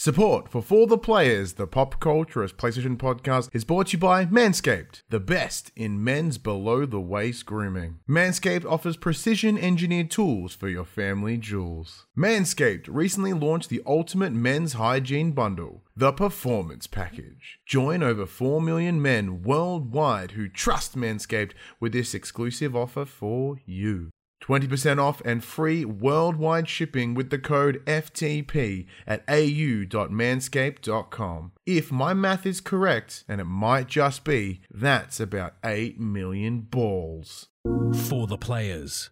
Support for the Players, the Pop Culturist PlayStation podcast, is brought to you by Manscaped, the best in men's below-the-waist grooming. Manscaped offers precision-engineered tools for your family jewels. Manscaped recently launched the ultimate men's hygiene bundle, the Performance Package. Join over 4 million men worldwide who trust Manscaped with this exclusive offer for you. 20% off and free worldwide shipping with the code FTP at au.manscaped.com. If my math is correct, and it might just be, that's about 8 million balls. For the Players.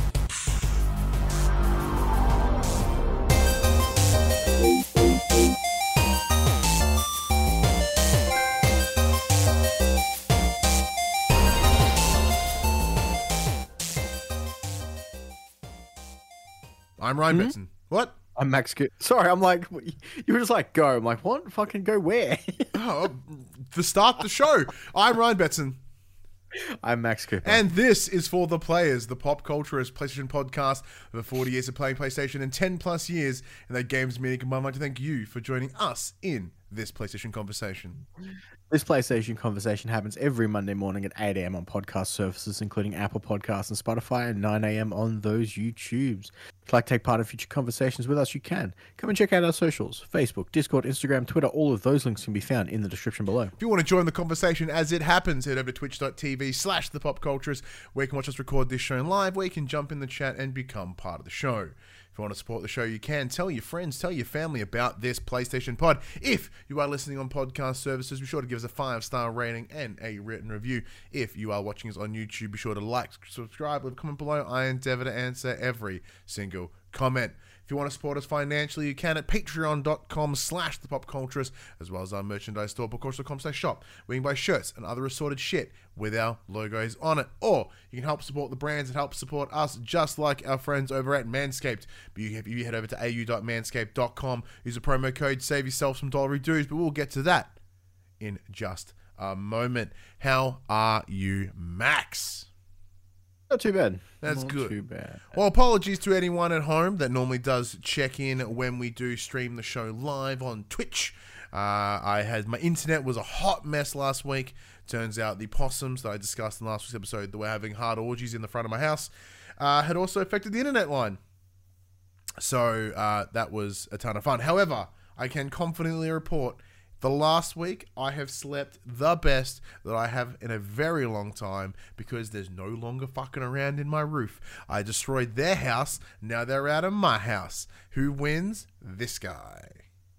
I'm Ryan Betson. What? I'm Max. Sorry, I'm like, you were just like, go. I'm like, what? Fucking go where? To start the show, I'm Ryan Betson. I'm Max Cooper. And this is For the Players, the pop culturist PlayStation podcast. Over 40 years of playing PlayStation and 10 plus years in that games media combined. I'd like to thank you for joining us in this PlayStation conversation. This PlayStation conversation happens every Monday morning at 8 a.m. on podcast services, including Apple Podcasts and Spotify, and 9 a.m. on those YouTubes. If you'd like to take part in future conversations with us, you can. Come and check out our socials, Facebook, Discord, Instagram, Twitter. All of those links can be found in the description below. If you want to join the conversation as it happens, head over to twitch.tv/thepopculturist, where you can watch us record this show live, where you can jump in the chat and become part of the show. If you want to support the show, you can. Tell your friends, tell your family about this PlayStation pod. If you are listening on podcast services, be sure to give us a 5-star rating and a written review. If you are watching us on YouTube, be sure to like, subscribe, leave a comment below. I endeavor to answer every single comment. If you want to support us financially, you can at patreon.com/thepopculturist, as well as our merchandise store, popculturist.com/shop, where you can buy shirts and other assorted shit with our logos on it. Or you can help support the brands that help support us, just like our friends over at Manscaped. But if you head over to au.manscaped.com, use the promo code, save yourself some dollary dues, but we'll get to that in just a moment. How are you, Max? Not too bad. That's Not good. Too bad. Well, apologies to anyone at home that normally does check in when we do stream the show live on Twitch. My internet was a hot mess last week. Turns out the possums that I discussed in last week's episode that were having hard orgies in the front of my house had also affected the internet line. So that was a ton of fun. However, I can confidently report the last week, I have slept the best that I have in a very long time because there's no longer fucking around in my roof. I destroyed their house, now they're out of my house. Who wins? This guy.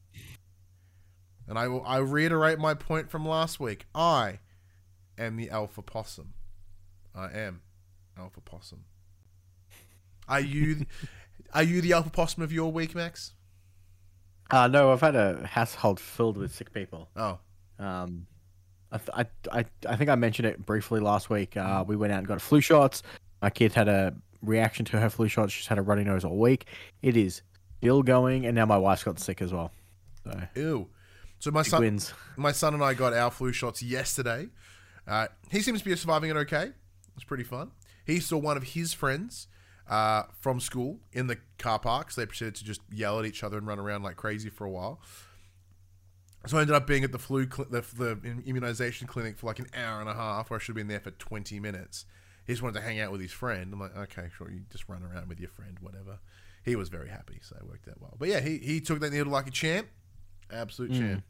And I reiterate my point from last week. I am the alpha possum. I am alpha possum. Are you the alpha possum of your week, Max? No, I've had a household filled with sick people. Oh. I think I mentioned it briefly last week. We went out and got flu shots. My kid had a reaction to her flu shot. She's had a runny nose all week. It is still going, and now my wife's got sick as well. So, ew. So my son and I got our flu shots yesterday. He seems to be surviving it okay. It's pretty fun. He saw one of his friends from school in the car park, so they proceeded to just yell at each other and run around like crazy for a while. So I ended up being at the immunization clinic for like an hour and a half, where I should have been there for 20 minutes. He just wanted to hang out with his friend. I'm like, okay, sure, you just run around with your friend, whatever. He was very happy, so it worked out well. But yeah, he took that needle like a champ. Absolute champ.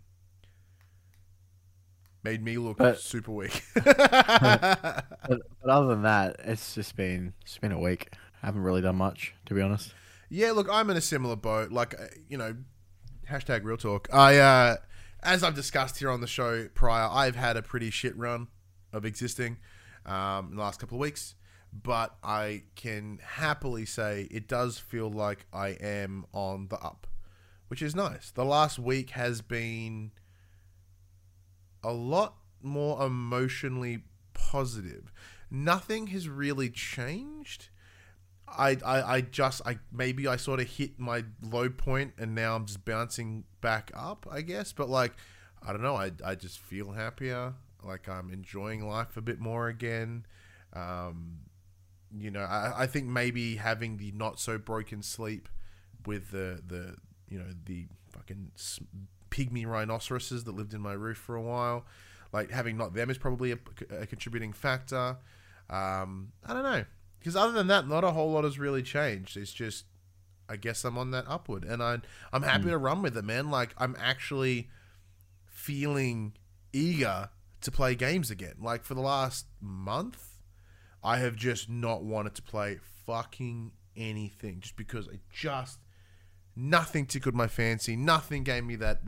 Made me look super weak. but other than that, it's been a week. I haven't really done much, to be honest. Yeah, look, I'm in a similar boat. Like, hashtag real talk. As I've discussed here on the show prior, I've had a pretty shit run of existing in the last couple of weeks. But I can happily say it does feel like I am on the up, which is nice. The last week has been a lot more emotionally positive. Nothing has really changed. Maybe I sort of hit my low point and now I'm just bouncing back up, I guess. But like, I don't know. I just feel happier. Like I'm enjoying life a bit more again. I think maybe having the not so broken sleep with the fucking pygmy rhinoceroses that lived in my roof for a while. Like, having not them is probably a contributing factor. I don't know. Because other than that, not a whole lot has really changed. It's just, I guess I'm on that upward. And I'm happy to run with it, man. Like, I'm actually feeling eager to play games again. Like, for the last month, I have just not wanted to play fucking anything. Just because nothing tickled my fancy. Nothing gave me that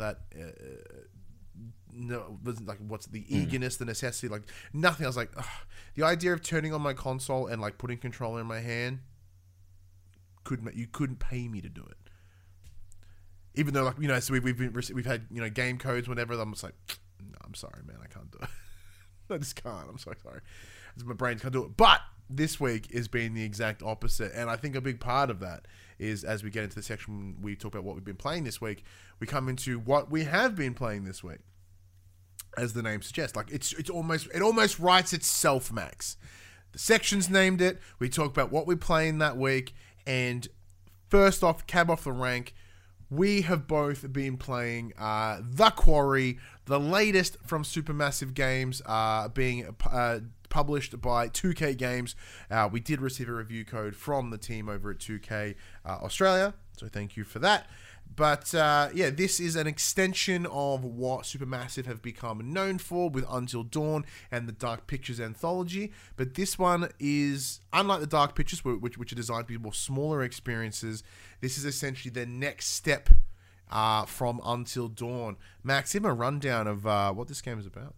no, like, what's the eagerness, the necessity, like, nothing. I was like, ugh. The idea of turning on my console and, like, putting controller in my hand, you couldn't pay me to do it. Even though, like, you know, so we've had, you know, game codes, whatever. I'm just like, no, I'm sorry, man, I can't do it. I just can't. I'm so sorry. My brain can't do it. But this week has been the exact opposite, and I think a big part of that is, as we get into the section we talk about what we've been playing this week, we come into what we have been playing this week. As the name suggests, like, it almost writes itself, Max. The section's named it. We talk about what we're playing that week, and first off, cab off the rank, we have both been playing The Quarry, the latest from Supermassive Games, being published by 2K Games. We did receive a review code from the team over at 2K Australia, so thank you for that. But, yeah, this is an extension of what Supermassive have become known for with Until Dawn and the Dark Pictures anthology. But this one is, unlike the Dark Pictures, which are designed to be more smaller experiences, this is essentially the next step from Until Dawn. Max, give me a rundown of what this game is about.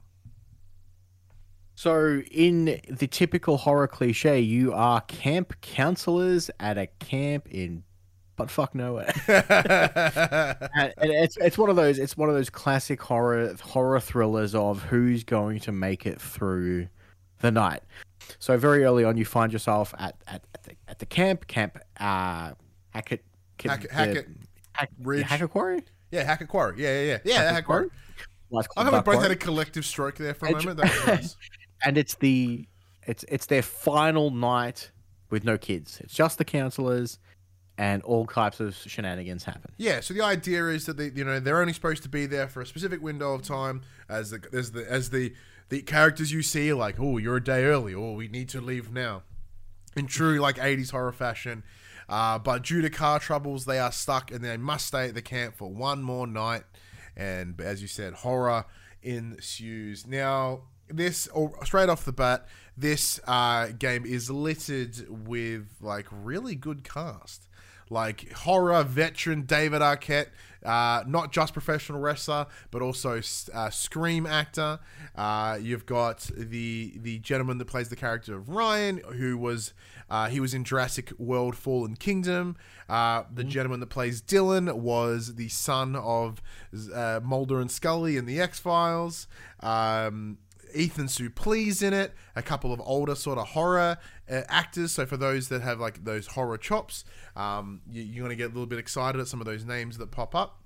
So, in the typical horror cliche, you are camp counselors at a camp in but fuck nowhere. And it's one of those classic horror thrillers of who's going to make it through the night. So very early on, you find yourself at the camp Hackett Ridge. Hackett Quarry. Yeah, Hackett Quarry. Yeah. Hackett Quarry. Well, I thought we both had a collective stroke there for a moment. That was nice. And it's their final night with no kids. It's just the counselors. And all types of shenanigans happen. Yeah, so the idea is that they're only supposed to be there for a specific window of time. As the characters you see are like, oh, you're a day early, or we need to leave now, in true like 80s horror fashion. But due to car troubles, they are stuck and they must stay at the camp for one more night. And as you said, horror ensues. Now, straight off the bat, this game is littered with like really good cast. Like horror veteran David Arquette, not just professional wrestler, but also Scream actor. You've got the gentleman that plays the character of Ryan, who was he was in Jurassic World: Fallen Kingdom. The gentleman that plays Dylan was the son of Mulder and Scully in the X-Files. Ethan Suplee's in it, a couple of older sort of horror actors. So for those that have like those horror chops, you're going to get a little bit excited at some of those names that pop up.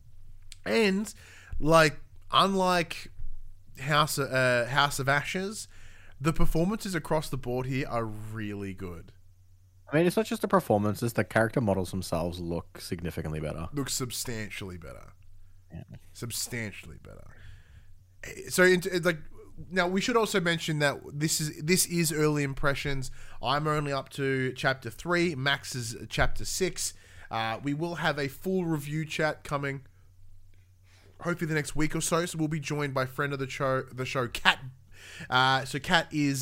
And like, unlike House of Ashes, the performances across the board here are really good. I mean, it's not just the performances; the character models themselves look significantly better. Look substantially better. Yeah. Substantially better. So, like. Now, we should also mention that this is early impressions. I'm only up to chapter 3. Max is chapter 6. We will have a full review chat coming hopefully the next week or so. So we'll be joined by friend of the show, Kat. So Kat is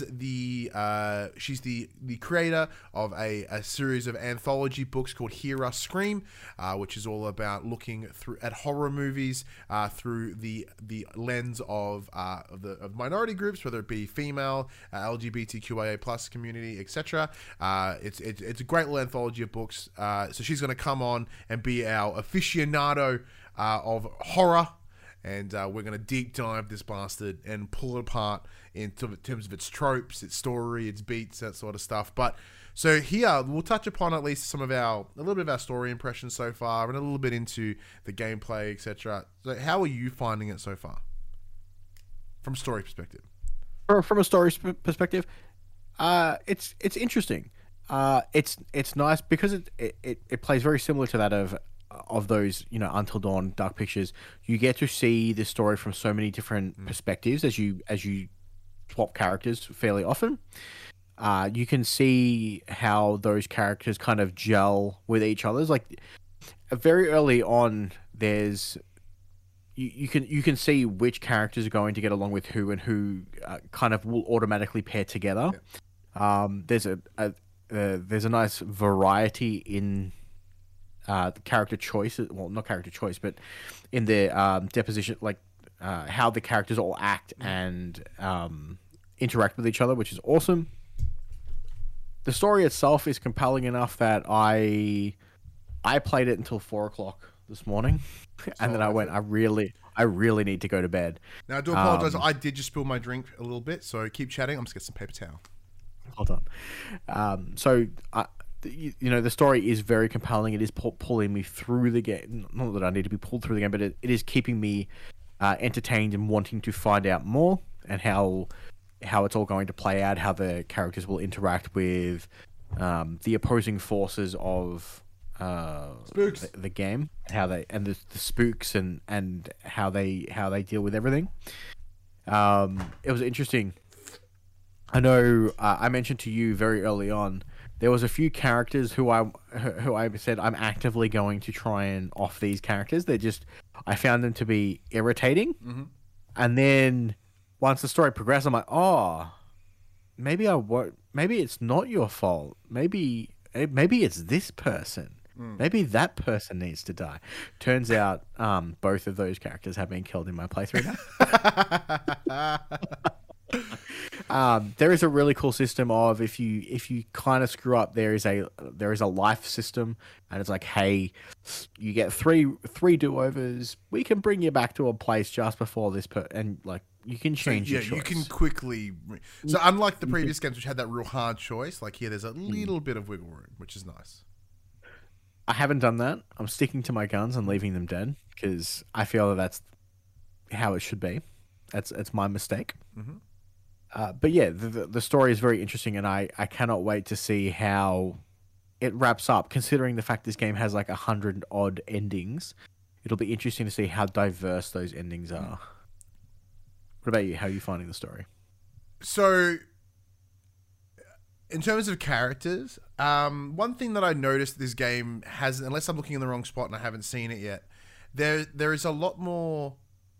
she's the creator of a series of anthology books called Hear Us Scream, which is all about looking at horror movies through the lens of minority groups, whether it be female, LGBTQIA plus community, etc. It's a great little anthology of books. So she's going to come on and be our aficionado of horror. And we're going to deep dive this bastard and pull it apart in terms of its tropes, its story, its beats, that sort of stuff. But so here we'll touch upon at least a little bit of our story impressions so far, and a little bit into the gameplay, etc. So how are you finding it so far, from a story perspective? From a story perspective, it's interesting. It's nice because it plays very similar to that of those, Until Dawn, Dark Pictures, you get to see the story from so many different perspectives as you swap characters fairly often. You can see how those characters kind of gel with each other. Like very early on, there's you can see which characters are going to get along with who, and who kind of will automatically pair together. Yeah. There's a nice variety in the character choices. Well, not character choice, but in the deposition, like how the characters all act and interact with each other, which is awesome. The story itself is compelling enough that I played it until 4:00 this morning, and then I went, I really need to go to bed. Now I do apologize. I did just spill my drink a little bit, so keep chatting. I'm just get some paper towel. Hold on. The story is very compelling. It is pulling me through the game. Not that I need to be pulled through the game, but it is keeping me entertained and wanting to find out more, and how it's all going to play out, how the characters will interact with the opposing forces of spooks. The game, how they and the spooks and how they deal with everything. It was interesting. I know I mentioned to you very early on, there was a few characters who I said I'm actively going to try and off these characters. I found them to be irritating. Mm-hmm. And then once the story progressed, I'm like, oh, maybe it's not your fault. Maybe it's this person. Maybe that person needs to die. Turns out both of those characters have been killed in my playthrough now. There is a really cool system of if you kind of screw up, there is a life system, and it's like, hey, you get three do-overs. We can bring you back to a place just before this, and like you can change your choice. You can quickly. So unlike the previous games, which had that real hard choice, like here, there's a little bit of wiggle room, which is nice. I haven't done that. I'm sticking to my guns and leaving them dead because I feel that that's how it should be. It's my mistake. Mm-hmm. But yeah, the story is very interesting, and I cannot wait to see how it wraps up. Considering the fact this game has like 100 odd endings, it'll be interesting to see how diverse those endings are. What about you? How are you finding the story? So, in terms of characters, one thing that I noticed this game has, unless I'm looking in the wrong spot and I haven't seen it yet, there is a lot more,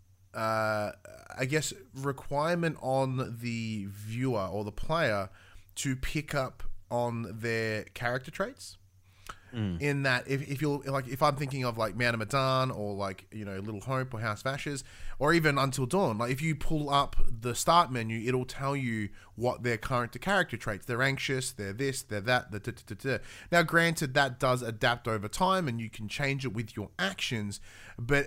I guess, requirement on the viewer or the player to pick up on their character traits. In that, if you're like, if I'm thinking of like Man of Medan or like, Little Hope or House of Ashes or even Until Dawn, like if you pull up the start menu, it'll tell you what their current character traits. They're anxious, they're this, they're that. Now, granted, that does adapt over time, and you can change it with your actions, but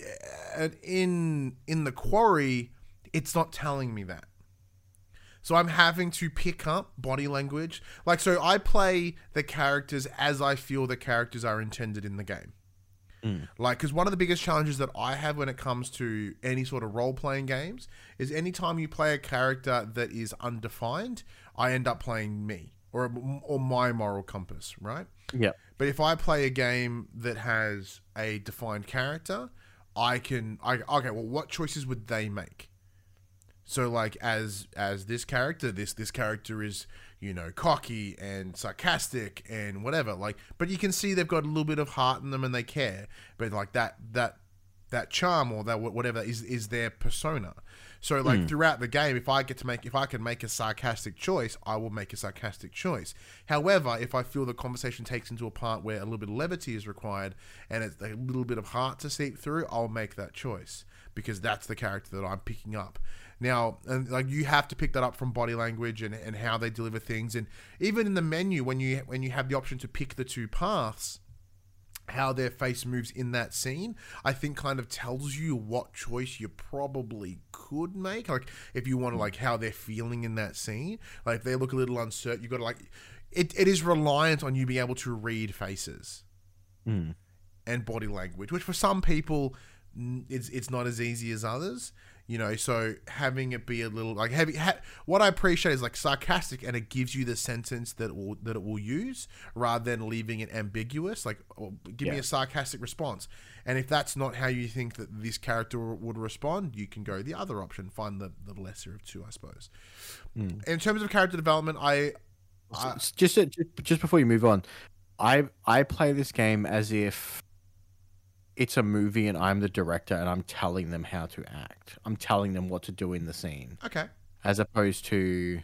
in the Quarry, it's not telling me that. So I'm having to pick up body language. Like, so I play the characters as I feel the characters are intended in the game. Like, because one of the biggest challenges that I have when it comes to any sort of role-playing games is anytime you play a character that is undefined, I end up playing me or my moral compass, right? Yeah. But if I play a game that has a defined character, okay, well, what choices would they make? So, like, as this character, this character is, cocky and sarcastic and whatever. Like, but you can see they've got a little bit of heart in them and they care. But like that charm or that whatever is their persona. So, like throughout the game, if I can make a sarcastic choice, I will make a sarcastic choice. However, if I feel the conversation takes into a part where a little bit of levity is required and it's a little bit of heart to seep through, I'll make that choice because that's the character that I'm picking up. Now, and like you have to pick that up from body language and how they deliver things, and even in the menu when you have the option to pick the two paths, how their face moves in that scene, I think kind of tells you what choice you probably could make. Like if you want to like how they're feeling in that scene, like if they look a little uncertain, you got to like it is reliant on you being able to read faces and body language, which for some people it's not as easy as others. So having it be a little like what I appreciate is like sarcastic, and it gives you the sentence that it will use, rather than leaving it ambiguous. Like, give me a sarcastic response, and if that's not how you think that this character would respond, you can go the other option, find the lesser of two, I suppose. In terms of character development, just before you move on, I play this game as if it's a movie and I'm the director and I'm telling them how to act. I'm telling them what to do in the scene. Okay. As opposed to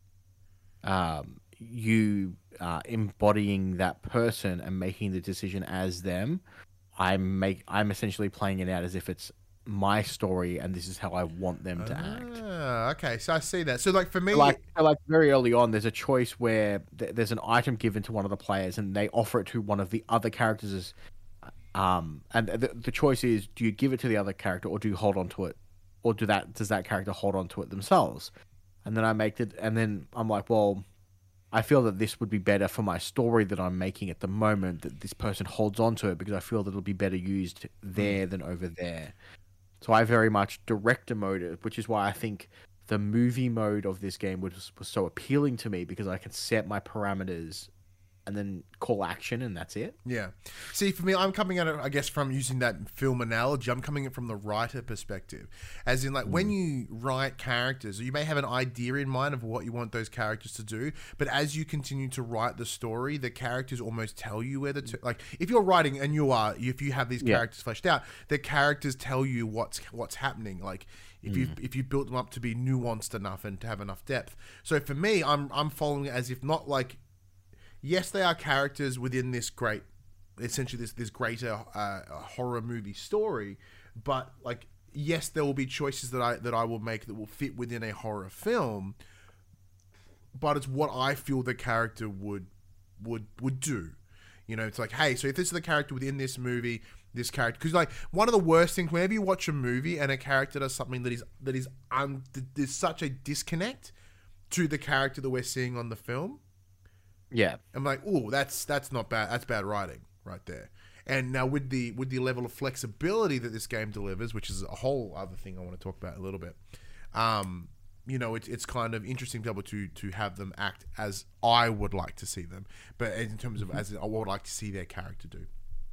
you embodying that person and making the decision as them. I'm essentially playing it out as if it's my story and this is how I want them to act. Okay, so I see that. So like for me, like very early on, there's a choice where there's an item given to one of the players and they offer it to one of the other characters as and the choice is, do you give it to the other character or do you hold on to it, or does that character hold on to it themselves? And then I'm like, well, I feel that this would be better for my story that I'm making at the moment, that this person holds on to it, because I feel that it'll be better used there than over there. So I very much director mode it, which is why I think the movie mode of this game was so appealing to me, because I can set my parameters and then call action, and that's it. Yeah. See, for me, I'm coming at it, I guess, from using that film analogy. I'm coming at it from the writer perspective. As in, like, when you write characters, you may have an idea in mind of what you want those characters to do, but as you continue to write the story, the characters almost tell you whether to... Like, if you're writing, and if you have these characters fleshed out, the characters tell you what's happening. Like, if you built them up to be nuanced enough and to have enough depth. So for me, I'm following it as if not like... Yes, they are characters within this great, essentially this greater horror movie story, but like, yes, there will be choices that I will make that will fit within a horror film, but it's what I feel the character would do. It's like, hey, so if this is the character within this movie, this character, because like one of the worst things whenever you watch a movie and a character does something there's such a disconnect to the character that we're seeing on the film. Yeah, I'm like, oh, that's not bad. That's bad writing right there. And now with the level of flexibility that this game delivers, which is a whole other thing I want to talk about a little bit. It's kind of interesting to be able to have them act as I would like to see them, but in terms of as I would like to see their character do.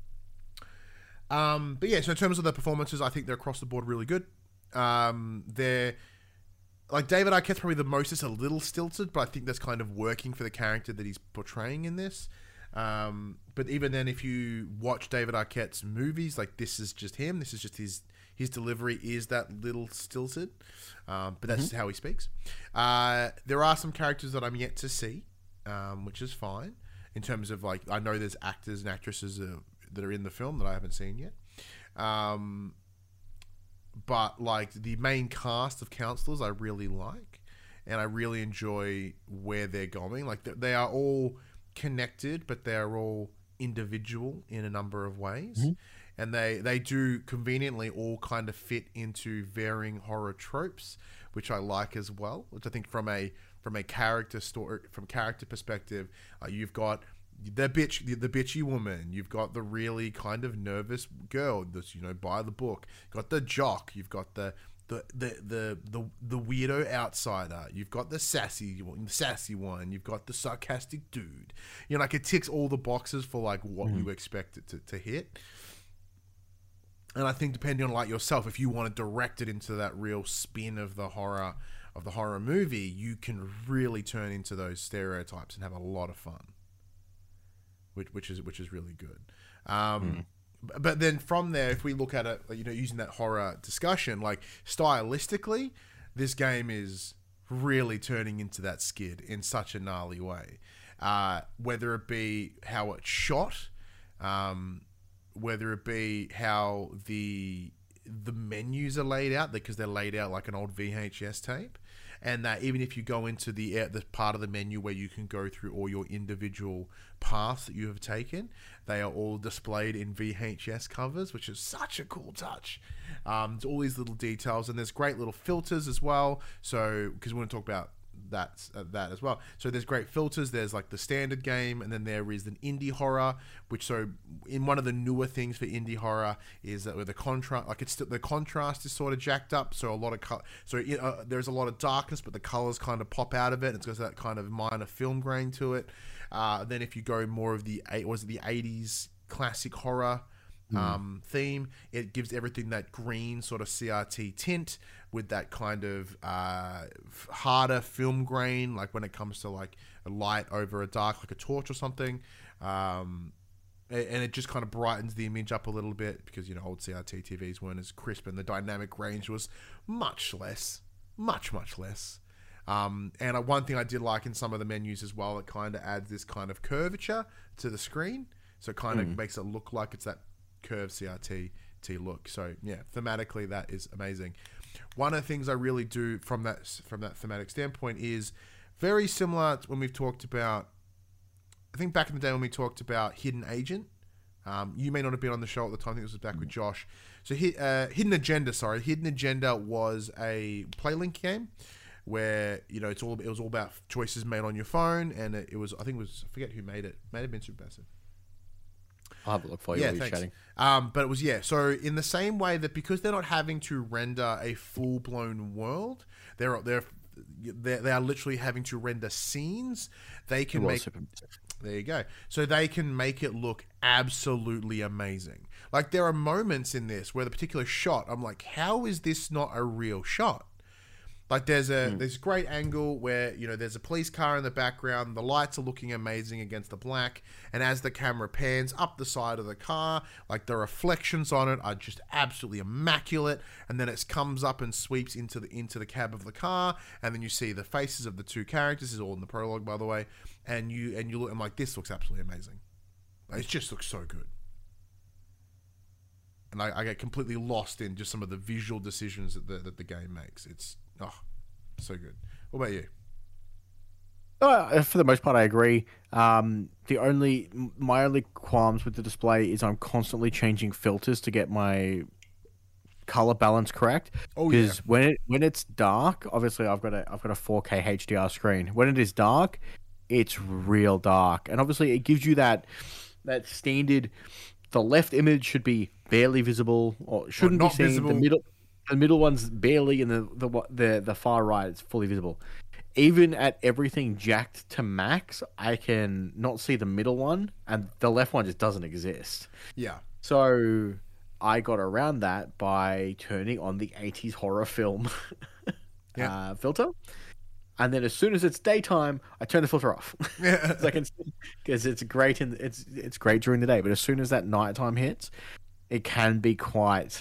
But yeah, so in terms of the performances, I think they're across the board really good. They're like David Arquette's probably the most, it's a little stilted, but I think that's kind of working for the character that he's portraying in this. But even then, if you watch David Arquette's movies, like this is just him. This is just his delivery is that little stilted, but that's how he speaks. There are some characters that I'm yet to see, which is fine. In terms of like, I know there's actors and actresses that are in the film that I haven't seen yet. But like the main cast of counselors, I really like, and I really enjoy where they're going. Like they are all connected, but they are all individual in a number of ways, and they do conveniently all kind of fit into varying horror tropes, which I like as well. Which I think from a character story, from character perspective, you've got the bitchy woman, you've got the really kind of nervous girl that's by the book, you've got the jock, you've got the weirdo outsider, you've got the sassy one, you've got the sarcastic dude. Like it ticks all the boxes for like what you expect it to hit. And I think depending on like yourself, if you want to direct it into that real spin of the horror movie, you can really turn into those stereotypes and have a lot of fun. Which is really good. But then from there, if we look at it, using that horror discussion, like stylistically, this game is really turning into that skid in such a gnarly way. Whether it be how it's shot, whether it be how the menus are laid out, because they're laid out like an old VHS tape. And that even if you go into the part of the menu where you can go through all your individual paths that you have taken, they are all displayed in VHS covers, which is such a cool touch. It's all these little details, and there's great little filters as well. So, because we want to talk about that as well. So there's great filters. There's like the standard game, and then there is an indie horror, which so in one of the newer things for indie horror is that with the contrast, like the contrast is sort of jacked up. So a lot of there's a lot of darkness, but the colors kind of pop out of it. It's got that kind of minor film grain to it. Then if you go more of the 80s classic horror theme, it gives everything that green sort of CRT tint with that kind of harder film grain, like when it comes to like a light over a dark, like a torch or something, and it just kind of brightens the image up a little bit because old CRT TVs weren't as crisp and the dynamic range was much less. And one thing I did like in some of the menus as well, it kind of adds this kind of curvature to the screen, so it kind of makes it look like it's that curved CRT look. So yeah, thematically that is amazing. One of the things I really do from that thematic standpoint is very similar to when we've talked about, I think back in the day when we talked about Hidden Agent. You may not have been on the show at the time. I think this was back with Josh. So Hidden Agenda was a PlayLink game where it was all about choices made on your phone, and I forget who made it. May have been Supermassive. I'll have a look for you while you're chatting. But it was, so in the same way that because they're not having to render a full-blown world, they are literally having to render scenes. They can make... There you go. So they can make it look absolutely amazing. Like, there are moments in this where the particular shot, I'm like, how is this not a real shot? Like there's a great angle where there's a police car in the background, the lights are looking amazing against the black, and as the camera pans up the side of the car, like the reflections on it are just absolutely immaculate, and then it comes up and sweeps into the cab of the car, and then you see the faces of the two characters. This is all in the prologue, by the way, and you look, I'm like, this looks absolutely amazing. Like, it just looks so good. And I get completely lost in just some of the visual decisions that the game makes. It's so good. What about you? For the most part, I agree. My only qualms with the display is I'm constantly changing filters to get my color balance correct. Because when it's dark, obviously I've got a 4K HDR screen. When it is dark, it's real dark, and obviously it gives you that standard. The left image should be barely visible, or shouldn't be seen. Visible. The middle one's barely, and the far right is fully visible. Even at everything jacked to max, I can not see the middle one, and the left one just doesn't exist. Yeah. So I got around that by turning on the 80s horror film filter. And then as soon as it's daytime, I turn the filter off. Yeah. Because it's great it's great during the day, but as soon as that nighttime hits, it can be quite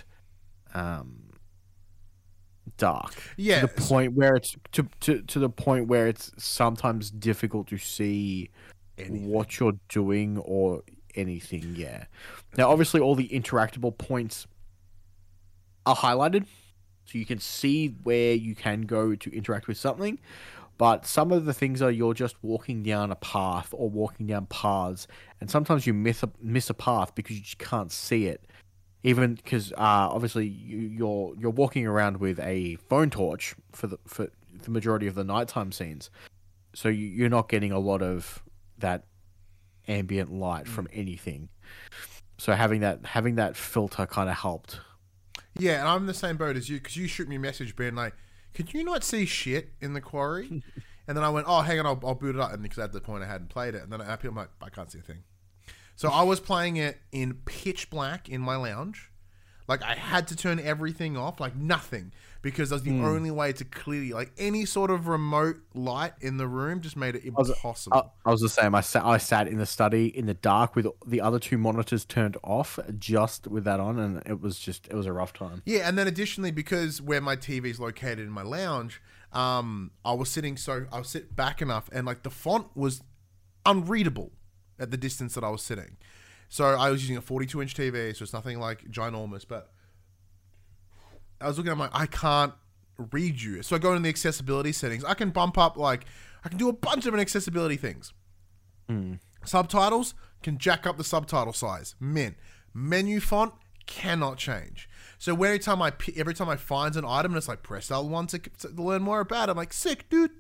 dark. Yeah. To the point where it's to the point where it's sometimes difficult to see what you're doing or anything. Yeah. Now, obviously, all the interactable points are highlighted, so you can see where you can go to interact with something. But some of the things are you're just walking down a path or walking down paths, and sometimes you miss a path because you just can't see it. Even because obviously you're walking around with a phone torch for the majority of the nighttime scenes, so you're not getting a lot of that ambient light from anything. So having that filter kind of helped. Yeah, and I'm in the same boat as you, because you shoot me a message being like, could you not see shit in the quarry? And then I went, oh, hang on, I'll boot it up. And because at the point I hadn't played it. And then I'm like, I can't see a thing. So I was playing it in pitch black in my lounge. Like, I had to turn everything off, like nothing, because that was the only way to clearly, like, any sort of remote light in the room just made it impossible. I was the same. I sat in the study in the dark with the other two monitors turned off, just with that on, and it was a rough time. Yeah, and then additionally, because where my TV is located in my lounge, I was sit back enough, and like the font was unreadable at the distance that I was sitting. So I was using a 42-inch TV, so it's nothing like ginormous, but I was looking at I can't read you. So I go into the accessibility settings. I can bump up, I can do a bunch of accessibility things. Subtitles, can jack up the subtitle size. Menu font, cannot change. So every time I find an item and it's like, press L1 to learn more about it, I'm like, sick, dude.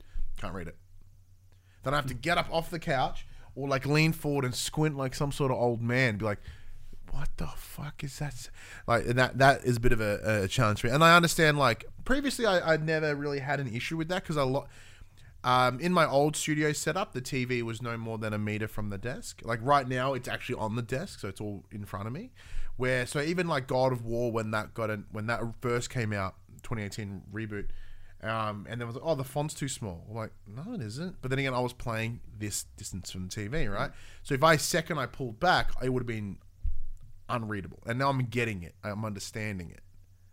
Can't read it. Then I have to get up off the couch or like lean forward and squint like some sort of old man and be like, what the fuck is that? Like, and that is a bit of a challenge for me. And I understand, like, previously I'd never really had an issue with that because in my old studio setup, the TV was no more than a meter from the desk. Like right now, it's actually on the desk, so it's all in front of me. So even like God of War, when that first came out, 2018 reboot, and then was like, oh, the font's too small. I'm like, no, it isn't. But then again, I was playing this distance from the TV, right? So if I pulled back, it would have been unreadable. And now I'm getting it. I'm understanding it.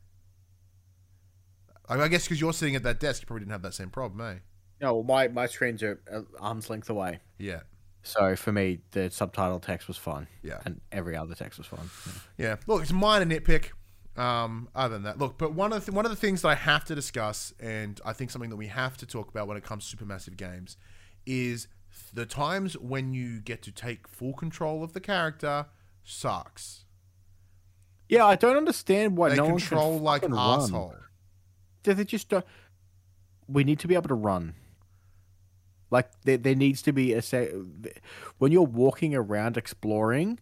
I guess because you're sitting at that desk, you probably didn't have that same problem, eh? No, well, my screens are arm's length away. Yeah. So for me, the subtitle text was fine. Yeah. And every other text was fine. Yeah. Look, it's minor nitpick. Other than that, look, but one of the things that I have to discuss, and I think something that we have to talk about when it comes to Supermassive games, is the times when you get to take full control of the character sucks. Yeah, I don't understand why They no control one like can asshole. They just don't. We need to be able to run. Like there needs to be when you're walking around exploring,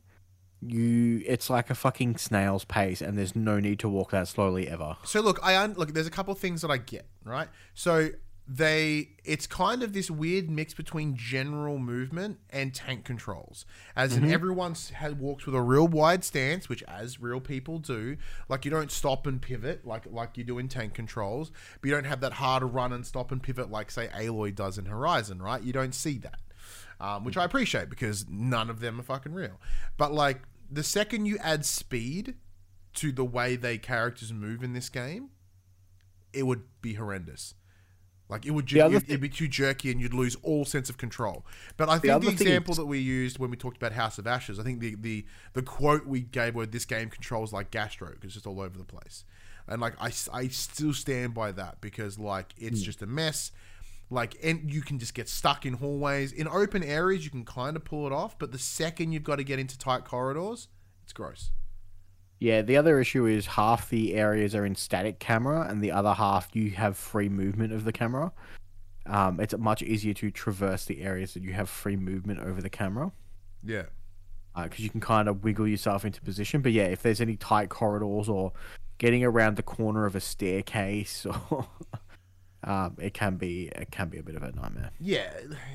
it's like a fucking snail's pace, and there's no need to walk that slowly ever. So look, there's a couple of things that I get, right? So it's kind of this weird mix between general movement and tank controls, as in everyone's walks with a real wide stance, which as real people do. Like you don't stop and pivot like you do in tank controls, but you don't have that hard run and stop and pivot like say Aloy does in Horizon, right? You don't see that, which I appreciate because none of them are fucking real. But like the second you add speed to the way characters move in this game, it would be horrendous. Like it'd be too jerky and you'd lose all sense of control. But I think the example that we used when we talked about House of Ashes, I think the quote we gave were this game controls like Gastro, it's just all over the place. And like I still stand by that because like it's just a mess. Like, and you can just get stuck in hallways. In open areas, you can kind of pull it off, but the second you've got to get into tight corridors, it's gross. Yeah, the other issue is half the areas are in static camera, and the other half you have free movement of the camera. It's much easier to traverse the areas that you have free movement over the camera. Yeah. Because you can kind of wiggle yourself into position. But yeah, if there's any tight corridors or getting around the corner of a staircase, or it can be a bit of a nightmare. Yeah.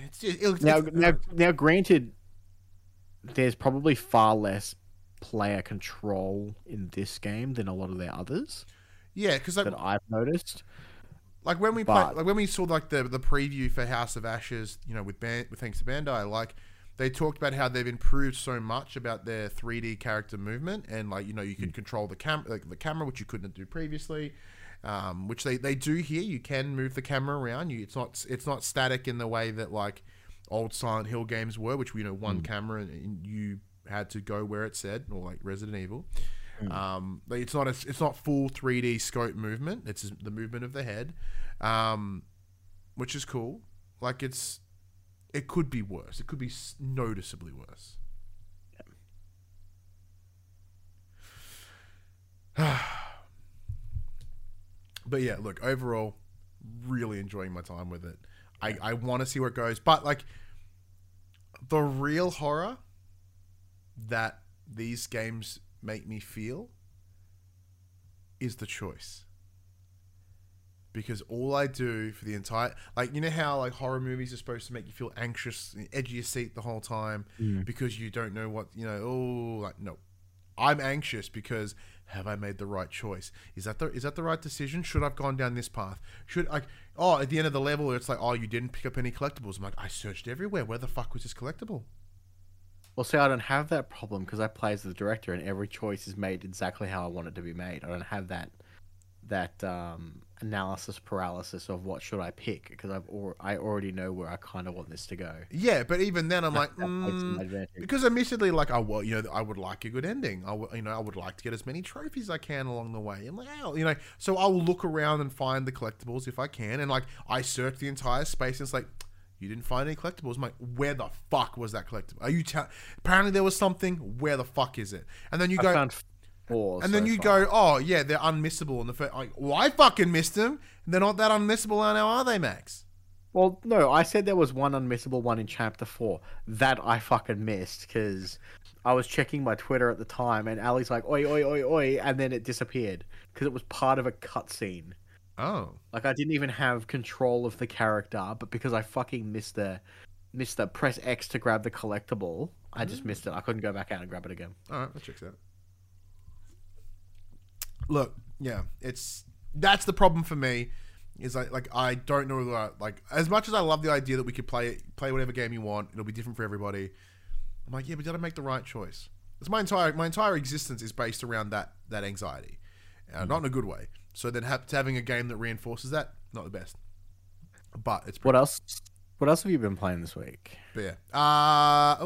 Now, granted, there's probably far less player control in this game than a lot of their others. Yeah, because like, that I've noticed. Like when we saw like the preview for House of Ashes, you know, with thanks to Bandai, like they talked about how they've improved so much about their 3D character movement, and like, you know, you could control the camera, which you couldn't do previously. Which they do here. You can move the camera around. It's not static in the way that like old Silent Hill games were, which one camera and you had to go where it said, or like Resident Evil. It's not full 3D scope movement. It's the movement of the head, which is cool. Like it could be worse. It could be noticeably worse. But yeah, look, overall, really enjoying my time with it. I want to see where it goes, but like the real horror that these games make me feel is the choice. Because all I do for the entire... Like, you know how like horror movies are supposed to make you feel anxious, edge of your seat the whole time because you don't know what... no. I'm anxious because have I made the right choice? Is that the right decision? Should I have gone down this path? At the end of the level, it's like, oh, you didn't pick up any collectibles. I'm like, I searched everywhere. Where the fuck was this collectible? Well, see, I don't have that problem because I play as the director, and every choice is made exactly how I want it to be made. I don't have that analysis paralysis of what should I pick because I already know where I kind of want this to go. Yeah, but even then, I'm like, because admittedly, like, I would like a good ending. I would like to get as many trophies as I can along the way, and like, so I will look around and find the collectibles if I can, and like, I search the entire space, and it's like, you didn't find any collectibles. I'm like, where the fuck was that collectible? Apparently there was something. Where the fuck is it? And then you go, found 4 and then you go, oh yeah, they're unmissable. And I fucking missed them. They're not that unmissable now, are they, Max? Well, no, I said there was one unmissable one in Chapter 4 that I fucking missed because I was checking my Twitter at the time and Ali's like, oi, oi, oi, oi, and then it disappeared because it was part of a cutscene. Oh. Like, I didn't even have control of the character, but because I fucking missed the press X to grab the collectible, I just missed it. I couldn't go back out and grab it again. All right, that checks out. Look, yeah, that's the problem for me. Is like I don't know, like, as much as I love the idea that we could play whatever game you want, it'll be different for everybody. I'm like, yeah, but did I make the right choice? It's my entire existence is based around that anxiety, not in a good way. So then having a game that reinforces that, not the best. But it's What else? What else have you been playing this week? But yeah.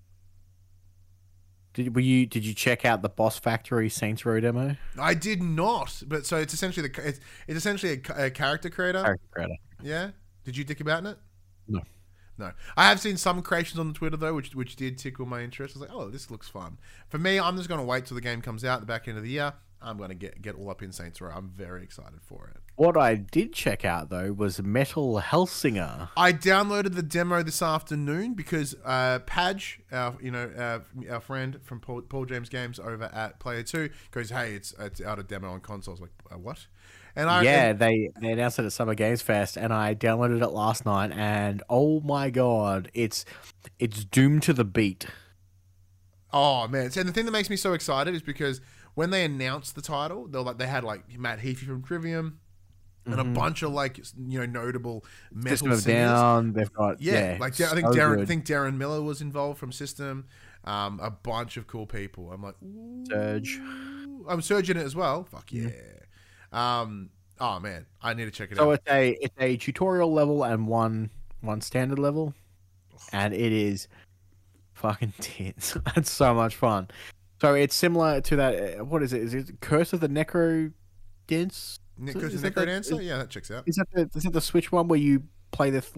Did you check out the Boss Factory Saints Row demo? I did not. But so it's essentially a character creator. Character creator. Yeah. Did you dick about in it? No. No. I have seen some creations on Twitter though, which did tickle my interest. I was like, oh, this looks fun. For me, I'm just going to wait till the game comes out at the back end of the year. I'm going to get all up in Saints Row. I'm very excited for it. What I did check out though was Metal Hellsinger. I downloaded the demo this afternoon because Padge, our friend from Paul James Games over at Player 2, goes, "Hey, it's out of demo on consoles." Like, what? And they announced it at Summer Games Fest, and I downloaded it last night, and oh my god, it's Doom to the beat. Oh man! And the thing that makes me so excited is because when they announced the title, they had Matt Heafy from Trivium. And a bunch of notable metal System of singers. Down. They've got I think so Darren Miller was involved from System. A bunch of cool people. I'm like, ooh. Surge. I'm Surge in it as well. Fuck yeah. Oh man, I need to check it out. So it's a tutorial level and one standard level, and it is fucking tits. It's so much fun. So it's similar to that. What is it? Is it Curse of the Necro Dance? Necrodancer? Yeah, that checks out. Is that the Switch one where you play the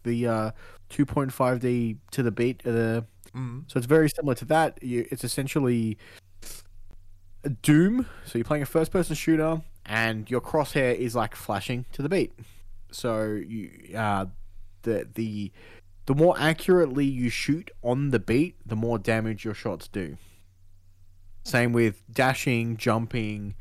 2.5D to the beat of the? So it's very similar to that. It's essentially a Doom. So you're playing a first-person shooter, and your crosshair is like flashing to the beat. So you the more accurately you shoot on the beat, the more damage your shots do. Same with dashing, jumping.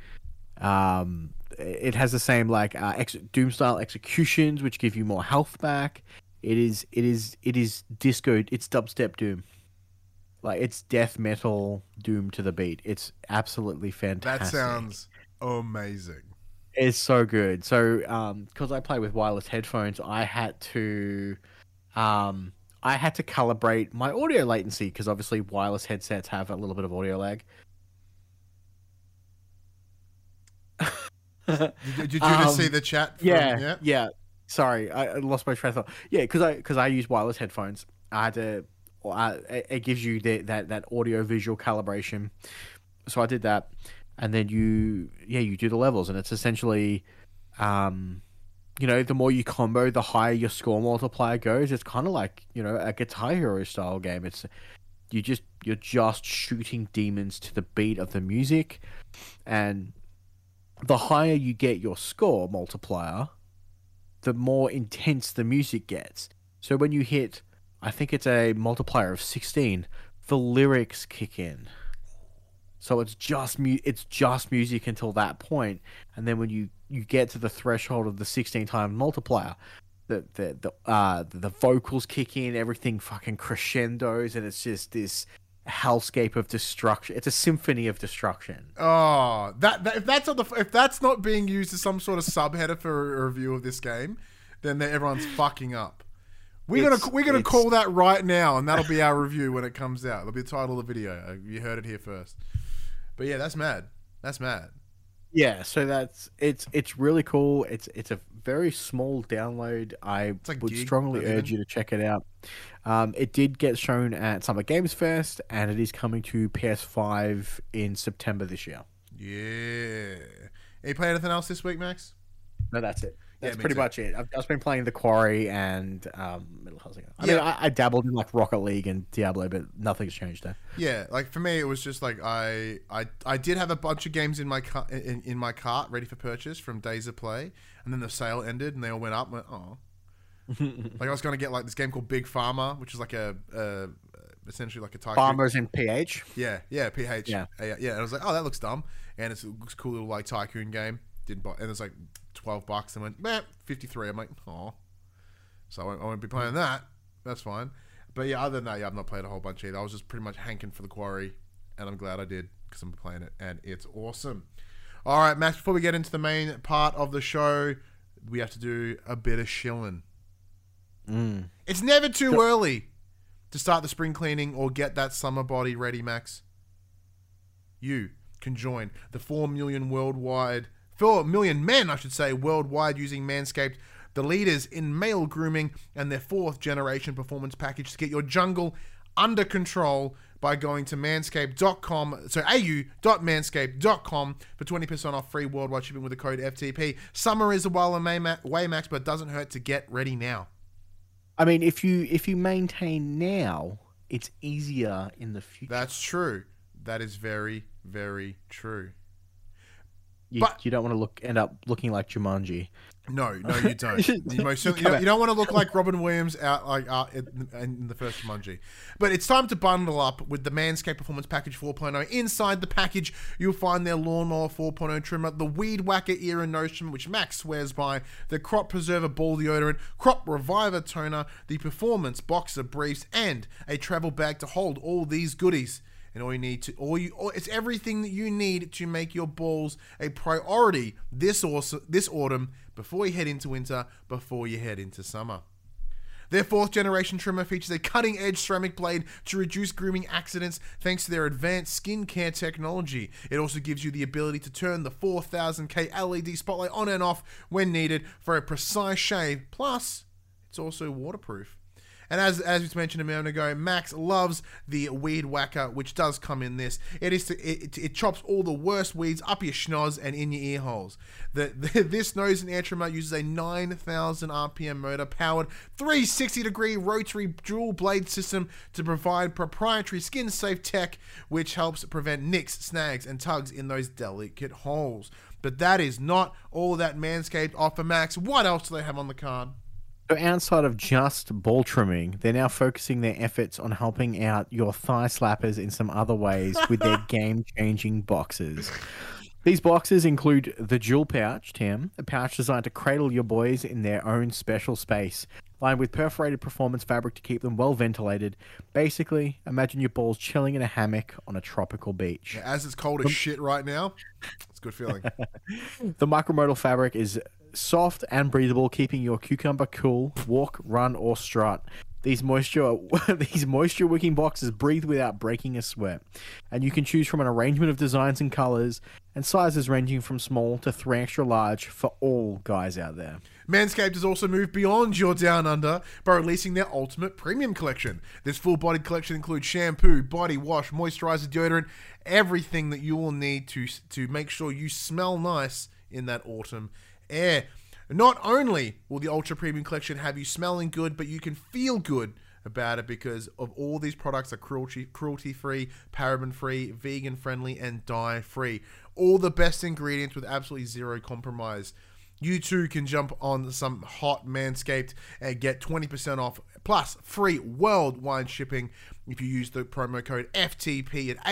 It has the same Doom style executions, which give you more health back. It is disco. It's dubstep Doom. Like, it's death metal Doom to the beat. It's absolutely fantastic. That sounds amazing. It's so good. So, because I play with wireless headphones, I had to calibrate my audio latency because obviously wireless headsets have a little bit of audio lag. Did you just see the chat? Yeah. Sorry, I lost my train of thought. Yeah, because I use wireless headphones. I had to. It gives you that audio visual calibration. So I did that, and then you do the levels, and it's essentially, the more you combo, the higher your score multiplier goes. It's kind of like a Guitar Hero style game. It's you're just shooting demons to the beat of the music, and the higher you get your score multiplier, the more intense the music gets. So when you hit, I think it's a multiplier of 16, the lyrics kick in. So it's just music until that point, and then when you get to the threshold of the 16 times multiplier, the vocals kick in, everything fucking crescendos, and it's just this hellscape of destruction. It's a symphony of destruction. Oh, if that's not being used as some sort of subheader for a review of this game, then everyone's fucking up. We're gonna call that right now, and that'll be our review when it comes out. That'll be the title of the video. You heard it here first. But yeah, that's mad. That's mad. Yeah, so it's really cool. It's a very small download. I would strongly urge you to check it out. It did get shown at Summer Games Fest, and it is coming to PS5 in September this year. Yeah. Have you played anything else this week, Max? No, that's it. That's pretty much it. I've just been playing The Quarry and Metal Hellsinger. I mean, I dabbled in Rocket League and Diablo, but nothing's changed there. Yeah, for me, it was just I did have a bunch of games in my cart ready for purchase from Days of Play, and then the sale ended and they all went up. And went, oh, Like I was going to get like this game called Big Pharma, which is like essentially like a tycoon. Farmers in PH. Yeah, PH. Yeah. And I was like, oh, that looks dumb, and it looks a cool little like tycoon game. Didn't buy, and it's like $12, and went, meh, 53. I'm like, oh, so I won't be playing that. That's fine. But yeah, other than that, yeah, I've not played a whole bunch either. I was just pretty much hanking for the Quarry, and I'm glad I did because I'm playing it, and it's awesome. All right, Max, before we get into the main part of the show, we have to do a bit of shilling. It's never too early to start the spring cleaning or get that summer body ready, Max. You can join the 4 million men, I should say, worldwide using Manscaped, the leaders in male grooming, and their 4th generation performance package to get your jungle under control by going to manscaped.com, so au.manscaped.com for 20% off free worldwide shipping with the code FTP. Summer is a while away, Max, but it doesn't hurt to get ready now. I mean, if you maintain now, it's easier in the future. That's true. That is very, very true. You don't want to end up looking like Jumanji. No, you don't. You don't want to look like Robin Williams in the first Jumanji. But it's time to bundle up with the Manscaped Performance Package 4.0. Inside the package, you'll find their Lawnmower 4.0 trimmer, the Weed Whacker Ear and Nose trimmer, which Max swears by, the Crop Preserver Ball Deodorant, Crop Reviver Toner, the Performance Boxer Briefs, and a travel bag to hold all these goodies. And it's everything that you need to make your balls a priority this autumn, before you head into winter, before you head into summer. Their 4th generation trimmer features a cutting-edge ceramic blade to reduce grooming accidents thanks to their advanced skincare technology. It also gives you the ability to turn the 4000K LED spotlight on and off when needed for a precise shave. Plus, it's also waterproof. And as we mentioned a moment ago, Max loves the Weed Whacker, which does come in this. It chops all the worst weeds up your schnoz and in your ear holes. This nose and air trimmer uses a 9,000 RPM motor powered 360-degree rotary dual blade system to provide proprietary skin-safe tech, which helps prevent nicks, snags, and tugs in those delicate holes. But that is not all that Manscaped offer, Max. What else do they have on the card? So outside of just ball trimming, they're now focusing their efforts on helping out your thigh slappers in some other ways with their game-changing boxes. These boxes include the Jewel Pouch, Tim, a pouch designed to cradle your boys in their own special space, lined with perforated performance fabric to keep them well ventilated. Basically, imagine your balls chilling in a hammock on a tropical beach. Yeah, as it's cold as shit right now, it's a good feeling. The micromodal fabric is soft and breathable, keeping your cucumber cool, walk, run, or strut. These moisture-wicking boxes breathe without breaking a sweat. And you can choose from an arrangement of designs and colors and sizes ranging from small to 3 extra large for all guys out there. Manscaped has also moved beyond your down under by releasing their Ultimate Premium Collection. This full-bodied collection includes shampoo, body wash, moisturizer, deodorant, everything that you will need to make sure you smell nice in that autumn air. Not only will the Ultra Premium Collection have you smelling good, but you can feel good about it because of all these products are cruelty-free, paraben-free, vegan-friendly, and dye-free. All the best ingredients with absolutely zero compromise. You too can jump on some hot Manscaped and get 20% off plus free worldwide shipping if you use the promo code FTP at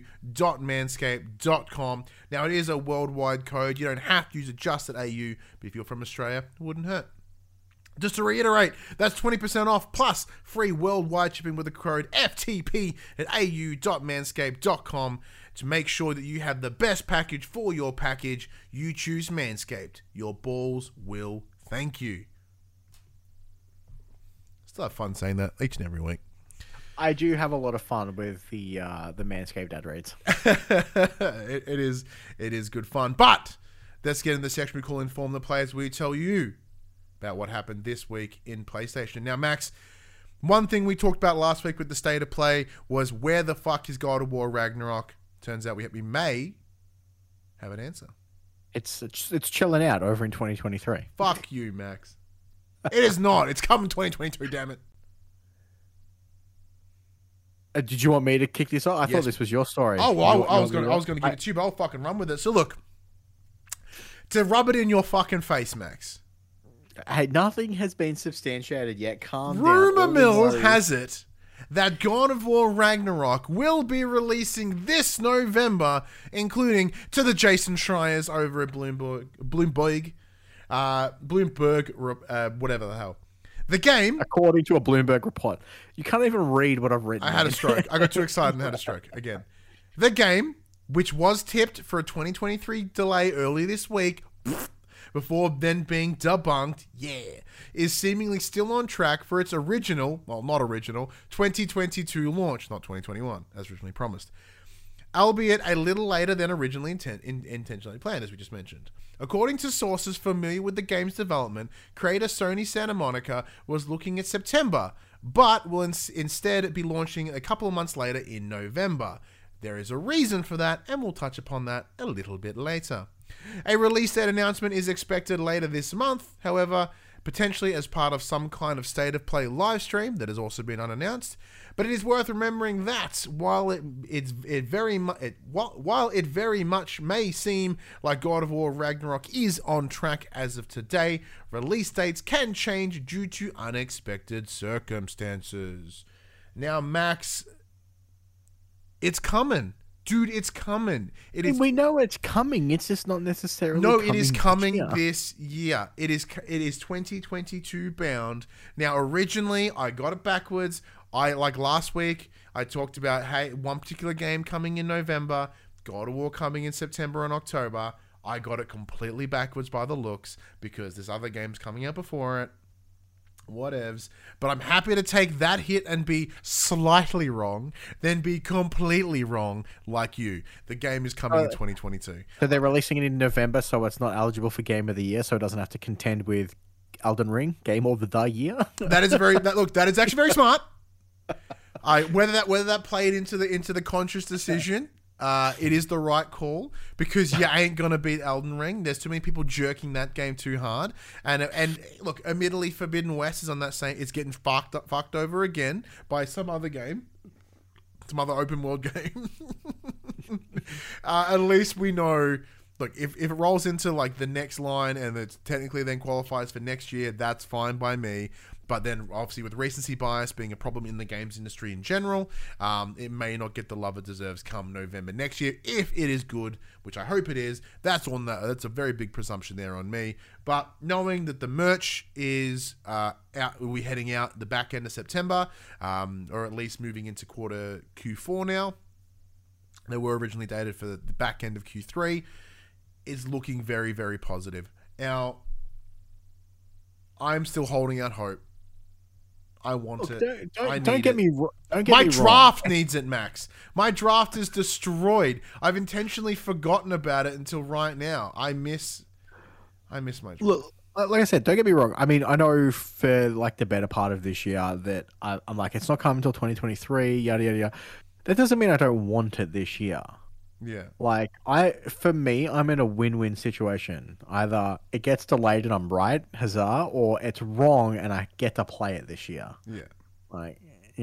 au.manscaped.com. Now, it is a worldwide code. You don't have to use it just at AU, but if you're from Australia, it wouldn't hurt. Just to reiterate, that's 20% off plus free worldwide shipping with the code FTP at au.manscaped.com. To make sure that you have the best package for your package, you choose Manscaped. Your balls will thank you. Still have fun saying that each and every week. I do have a lot of fun with the Manscaped ad reads. it is good fun. But let's get in the section we call Inform the Players. We tell you about what happened this week in PlayStation. Now, Max, one thing we talked about last week with the state of play was where the fuck is God of War Ragnarok? Turns out we may have an answer. It's chilling out over in 2023. Fuck you, Max. It is not. It's coming 2023, damn it. Did you want me to kick this off? I thought this was your story. Oh, well, I was going to give it to you, but I'll fucking run with it. So look, to rub it in your fucking face, Max. Hey, nothing has been substantiated yet. Calm down. Rumor All the mill worries- has it that God of War Ragnarok will be releasing this November, including to the Jason Schreiers over at Bloomberg, whatever the hell. The game. According to a Bloomberg report. You can't even read what I've written. I had a stroke. I got too excited and had a stroke again. The game, which was tipped for a 2023 delay early this week, before then being debunked, is seemingly still on track for its original, well, not original, 2022 launch, not 2021, as originally promised. Albeit a little later than originally intentionally planned, as we just mentioned. According to sources familiar with the game's development, creator Sony Santa Monica was looking at September, but will instead be launching a couple of months later in November. There is a reason for that, and we'll touch upon that a little bit later. A release date announcement is expected later this month, however, potentially as part of some kind of State of Play live stream that has also been unannounced. But it is worth remembering that while it very much may seem like God of War Ragnarok is on track as of today, release dates can change due to unexpected circumstances. Now, Max, it's coming. Dude, it's coming. We know it's coming. It's just not necessarily. No, it is coming this year. It is 2022 bound. Now, originally, I got it backwards. Like last week, I talked about, hey, one particular game coming in November, God of War coming in September and October. I got it completely backwards by the looks because there's other games coming out before it. Whatevs. But I'm happy to take that hit and be slightly wrong, then be completely wrong like you. The game is coming in 2022. So they're releasing it in November, so it's not eligible for Game of the Year, so it doesn't have to contend with Elden Ring, Game of the Year. That is that is actually very smart. Whether that played into the conscious decision, it is the right call because you ain't gonna beat Elden Ring. There's too many people jerking that game too hard, and look, admittedly, Forbidden West is on that same. It's getting fucked over again by some other game, some other open world game. At least we know. Look, if it rolls into like the next line and it technically then qualifies for next year, that's fine by me. But then, obviously, with recency bias being a problem in the games industry in general, it may not get the love it deserves come November next year. If it is good, which I hope it is, that's a very big presumption there on me. But knowing that the merch is we're heading out the back end of September, or at least moving into quarter Q4 now. They were originally dated for the back end of Q3. Is looking very, very positive. Now, I'm still holding out hope. I want it. Don't get me wrong. My draft needs it, Max. My draft is destroyed. I've intentionally forgotten about it until right now. I miss my draft. Look, like I said, don't get me wrong. I mean, I know for like the better part of this year that I'm like, it's not coming until 2023, yada, yada, yada. That doesn't mean I don't want it this year. Yeah. Like, for me, I'm in a win-win situation. Either it gets delayed and I'm right, huzzah, or it's wrong and I get to play it this year. Yeah. Like,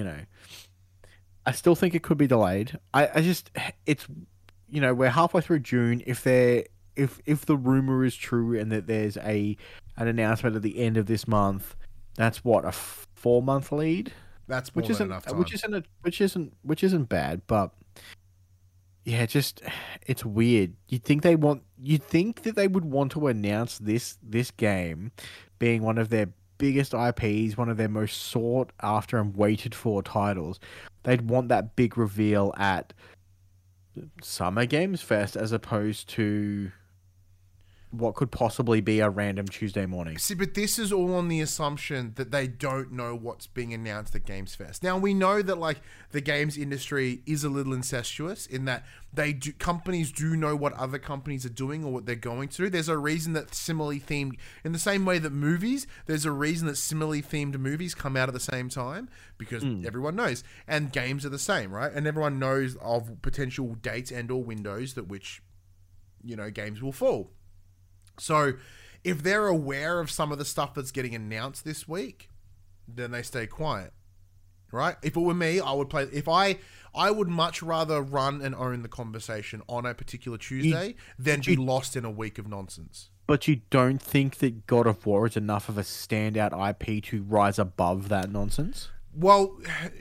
I still think it could be delayed. It's, we're halfway through June. If the rumor is true and that there's an announcement at the end of this month, that's what, a 4-month lead? That's more than enough time. Which isn't bad, but yeah, it's weird. You'd think that they would want to announce this game being one of their biggest IPs, one of their most sought after and waited for titles. They'd want that big reveal at Summer Games Fest as opposed to what could possibly be a random Tuesday morning. See, but this is all on the assumption that they don't know what's being announced at Games Fest. Now, we know that like the games industry is a little incestuous in that companies do know what other companies are doing or what they're going to do. There's a reason that similarly themed, in the same way that there's a reason that similarly themed movies come out at the same time because everyone knows. And games are the same, right? And everyone knows of potential dates and or windows that which, games will fall. So, if they're aware of some of the stuff that's getting announced this week, then they stay quiet, right? If it were me, I would play. I would much rather run and own the conversation on a particular Tuesday than be lost in a week of nonsense. But you don't think that God of War is enough of a standout IP to rise above that nonsense? Well,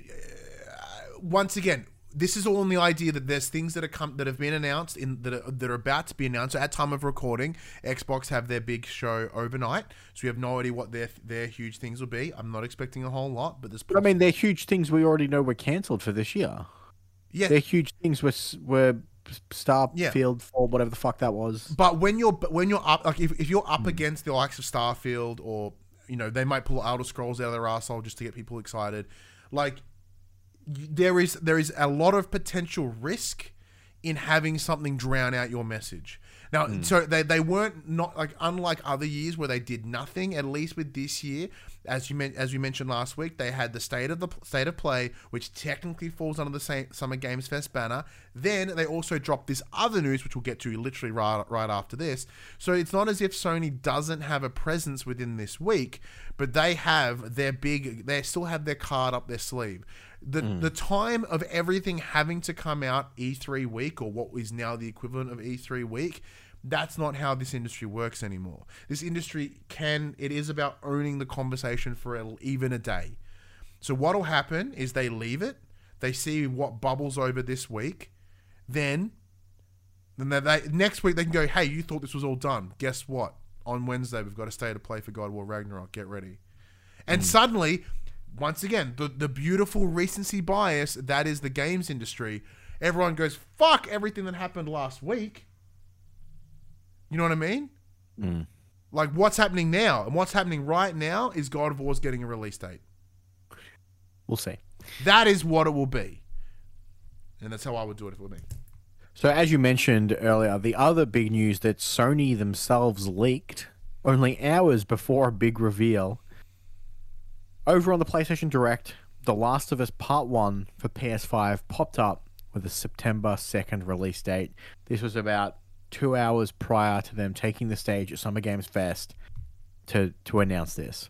once again, this is all in the idea that there's things that have been announced that are about to be announced. So at time of recording, Xbox have their big show overnight, so we have no idea what their huge things will be. I'm not expecting a whole lot, but there's. But I mean, they're huge things we already know were cancelled for this year. Yeah, their huge things were Starfield 4, whatever the fuck that was. But when you're up, like if you're up against the likes of Starfield, or they might pull Elder Scrolls out of their arsehole just to get people excited, like. There is a lot of potential risk in having something drown out your message. Now, so they weren't not like unlike other years where they did nothing. At least with this year, as we mentioned last week, they had the state of play, which technically falls under the same Summer Games Fest banner. Then they also dropped this other news, which we'll get to literally right after this. So it's not as if Sony doesn't have a presence within this week, but they still have their card up their sleeve. The time of everything having to come out E3 week, or what is now the equivalent of E3 week, that's not how this industry works anymore. This industry it is about owning the conversation for even a day. So what'll happen is they leave it, they see what bubbles over this week, then next week they can go, hey, you thought this was all done. Guess what? On Wednesday, we've got a state of play for God of War Ragnarok. Get ready. And suddenly, once again, the beautiful recency bias that is the games industry, everyone goes, fuck everything that happened last week. You know what I mean? Like, what's happening now? And what's happening right now is God of War's getting a release date. We'll see. That is what it will be. And that's how I would do it if it were me. So as you mentioned earlier, the other big news that Sony themselves leaked only hours before a big reveal, over on the PlayStation Direct, The Last of Us Part 1 for PS5 popped up with a September 2nd release date. This was about 2 hours prior to them taking the stage at Summer Games Fest to announce this.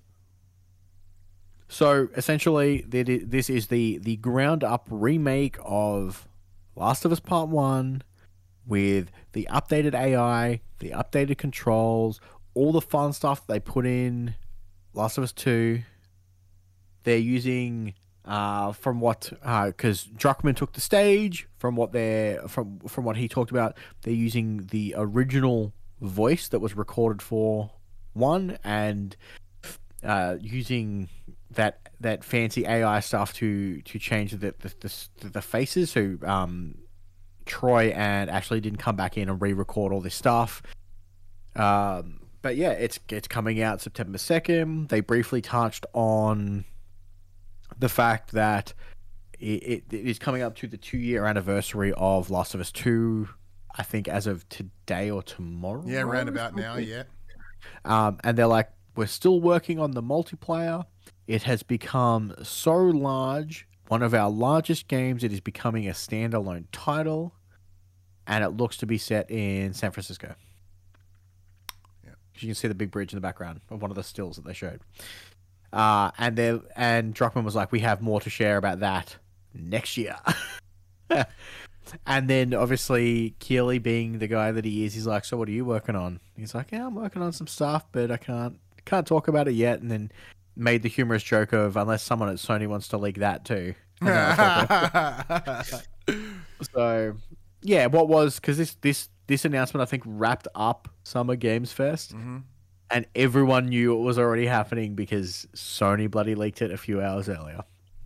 So essentially, this is the ground-up remake of Last of Us Part 1 with the updated AI, the updated controls, all the fun stuff they put in Last of Us 2. They're using because Druckmann took the stage. From what he talked about, they're using the original voice that was recorded for 1 and using that fancy AI stuff to change the faces. So Troy and Ashley didn't come back in and re-record all this stuff. But yeah, it's coming out September 2nd. They briefly touched on the fact that it is coming up to the 2-year anniversary of Last of Us 2, I think as of today or tomorrow. Yeah, around about now, yeah. And they're like, we're still working on the multiplayer. It has become so large, one of our largest games. It is becoming a standalone title, and it looks to be set in San Francisco. Yeah, you can see the big bridge in the background of one of the stills that they showed. And Druckmann was like, we have more to share about that next year. And then obviously Keighley, being the guy that he is, he's like, so what are you working on? He's like, yeah, I'm working on some stuff, but I can't talk about it yet. And then made the humorous joke of, unless someone at Sony wants to leak that too. So yeah, because this announcement I think wrapped up Summer Games Fest. Mm-hmm. And everyone knew it was already happening because Sony bloody leaked it a few hours earlier.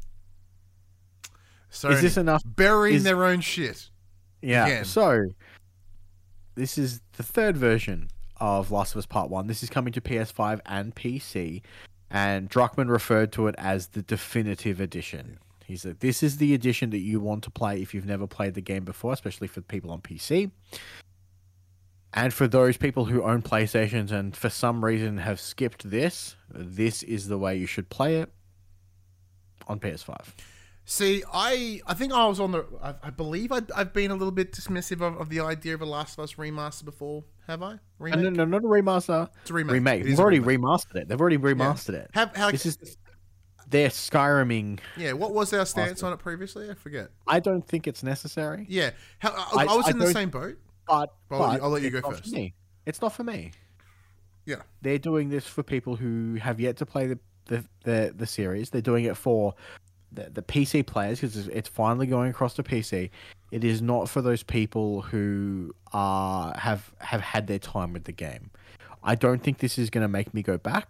Sony, is this enough? Burying their own shit. Yeah. Again. So this is the third version of Last of Us Part 1. This is coming to PS5 and PC. And Druckmann referred to it as the definitive edition. Yeah. He said, this is the edition that you want to play if you've never played the game before, especially for people on PC. And for those people who own PlayStations and for some reason have skipped this is the way you should play it on PS5. See, I think I was on the... I believe I've been a little bit dismissive of the idea of a Last of Us remaster before, have I? Remake? No, not a remaster. It's a remake. They've already remastered it. They've already remastered it. This is... they're Skyriming. Yeah, what was our stance on it previously? I forget. I don't think it's necessary. Yeah, I was in the same boat. But I'll let you go it's not first. for me. It's not for me. Yeah, They're doing this for people who have yet to play the series. They're doing it for the PC players because it's finally going across to PC. It is not for those people who have had their time with the game. I don't think this is going to make me go back.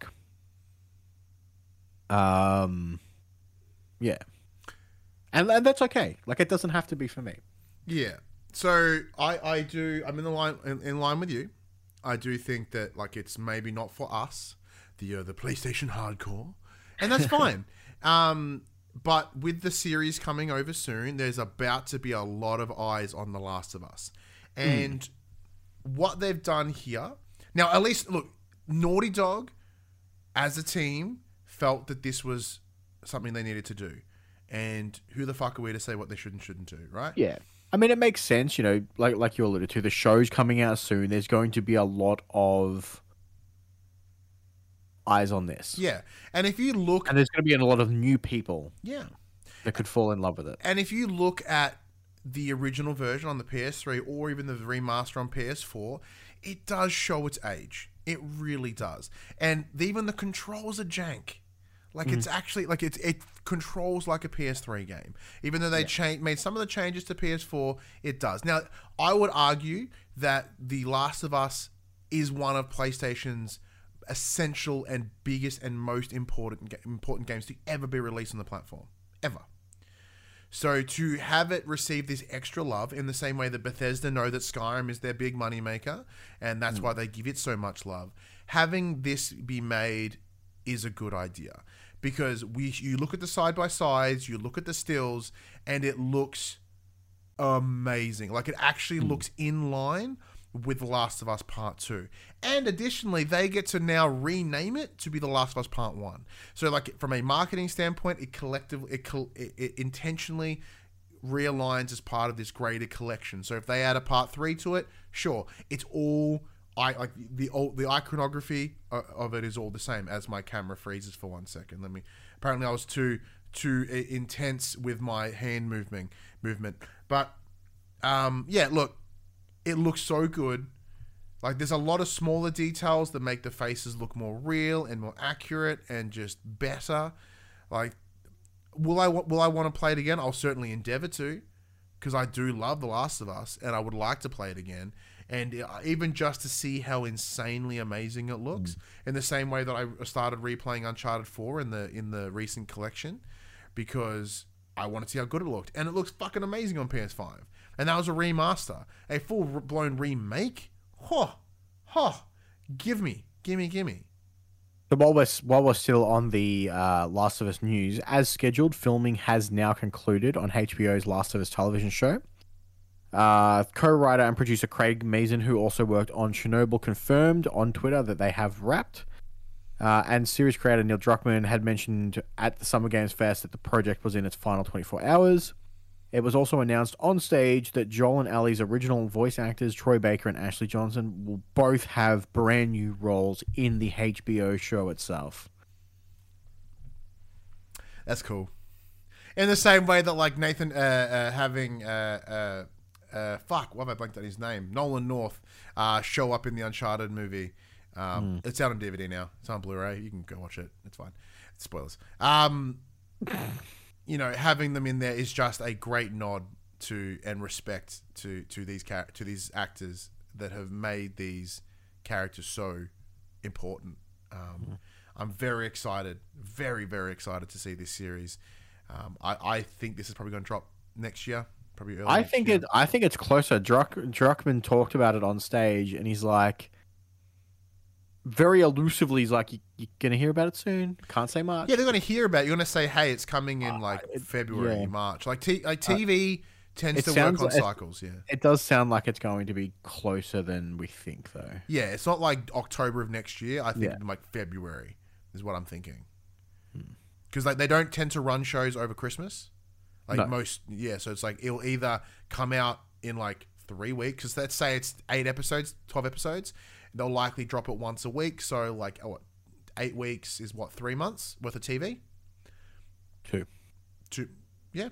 Yeah, and that's okay. Like, it doesn't have to be for me. yeah. So I'm in line with you. I do think that like it's maybe not for us, the PlayStation hardcore, and that's fine. But with the series coming over soon, there's about to be a lot of eyes on The Last of Us, and what they've done here now. At least look, Naughty Dog, as a team, felt that this was something they needed to do, and who the fuck are we to say what they should and shouldn't do, right? Yeah. I mean, it makes sense, like you alluded to. The show's coming out soon. There's going to be a lot of eyes on this. Yeah, and if you look, And there's going to be a lot of new people yeah, that could fall in love with it. and if you look at the original version on the PS3 or even the remaster on PS4, it does show its age. It really does, and even the controls are jank. Like it's actually like it controls like a PS3 game, even though they made some of the changes to PS4. It does. Now, I would argue that The Last of Us is one of PlayStation's essential and biggest and most important games to ever be released on the platform, ever. So to have it receive this extra love in the same way that Bethesda know that Skyrim is their big money maker, and that's why they give it so much love, having this be made is a good idea. Because you look at the side-by-sides, you look at the stills, and it looks amazing. Like, it actually looks in line with The Last of Us Part 2. And additionally, they get to now rename it to be The Last of Us Part 1. So, like, from a marketing standpoint, it intentionally realigns as part of this greater collection. So if they add a Part 3 to it, sure. It's all... the iconography of it is all the same. As my camera freezes for 1 second, apparently I was too intense with my hand movement. But yeah, look, it looks so good. Like, there's a lot of smaller details that make the faces look more real and more accurate and just better. Like, will I want to play it again? I'll certainly endeavor to, because I do love The Last of Us and I would like to play it again. And even just to see how insanely amazing it looks, in the same way that I started replaying Uncharted 4 in the recent collection, because I wanted to see how good it looked, and it looks fucking amazing on PS5. And that was a remaster, a full blown remake. Give me. So while we're still on the Last of Us news, as scheduled, filming has now concluded on HBO's Last of Us television show. Co-writer and producer Craig Mazin, who also worked on Chernobyl, confirmed on Twitter that they have wrapped. And series creator Neil Druckmann had mentioned at the Summer Games Fest that the project was in its final 24 hours. It was also announced on stage that Joel and Ellie's original voice actors, Troy Baker and Ashley Johnson, will both have brand new roles in the HBO show itself. That's cool. In the same way that, like, Nathan having fuck, why have I blanked on his name? Nolan North show up in the Uncharted movie. It's out on DVD now. It's on Blu-ray. You can go watch it. It's fine. It's spoilers. Having them in there is just a great nod to and respect to these actors that have made these characters so important. I'm very excited, very, very excited to see this series. I think this is probably going to drop next year. Probably early. I think it's closer. Druckmann talked about it on stage, and he's like, very elusively, he's like, "You're gonna hear about it soon. Can't say much." Yeah, they're going to hear about it. You're going to say, "Hey, it's coming in February, March." Like TV tends to work on cycles. Yeah, it does sound like it's going to be closer than we think, though. Yeah, it's not like October of next year. I think like February is what I'm thinking. Because like they don't tend to run shows over Christmas. Like so it's like it'll either come out in like 3 weeks. Because let's say it's 8 episodes, 12 episodes. They'll likely drop it once a week. So like 8 weeks is 3 months worth of TV. 2 yeah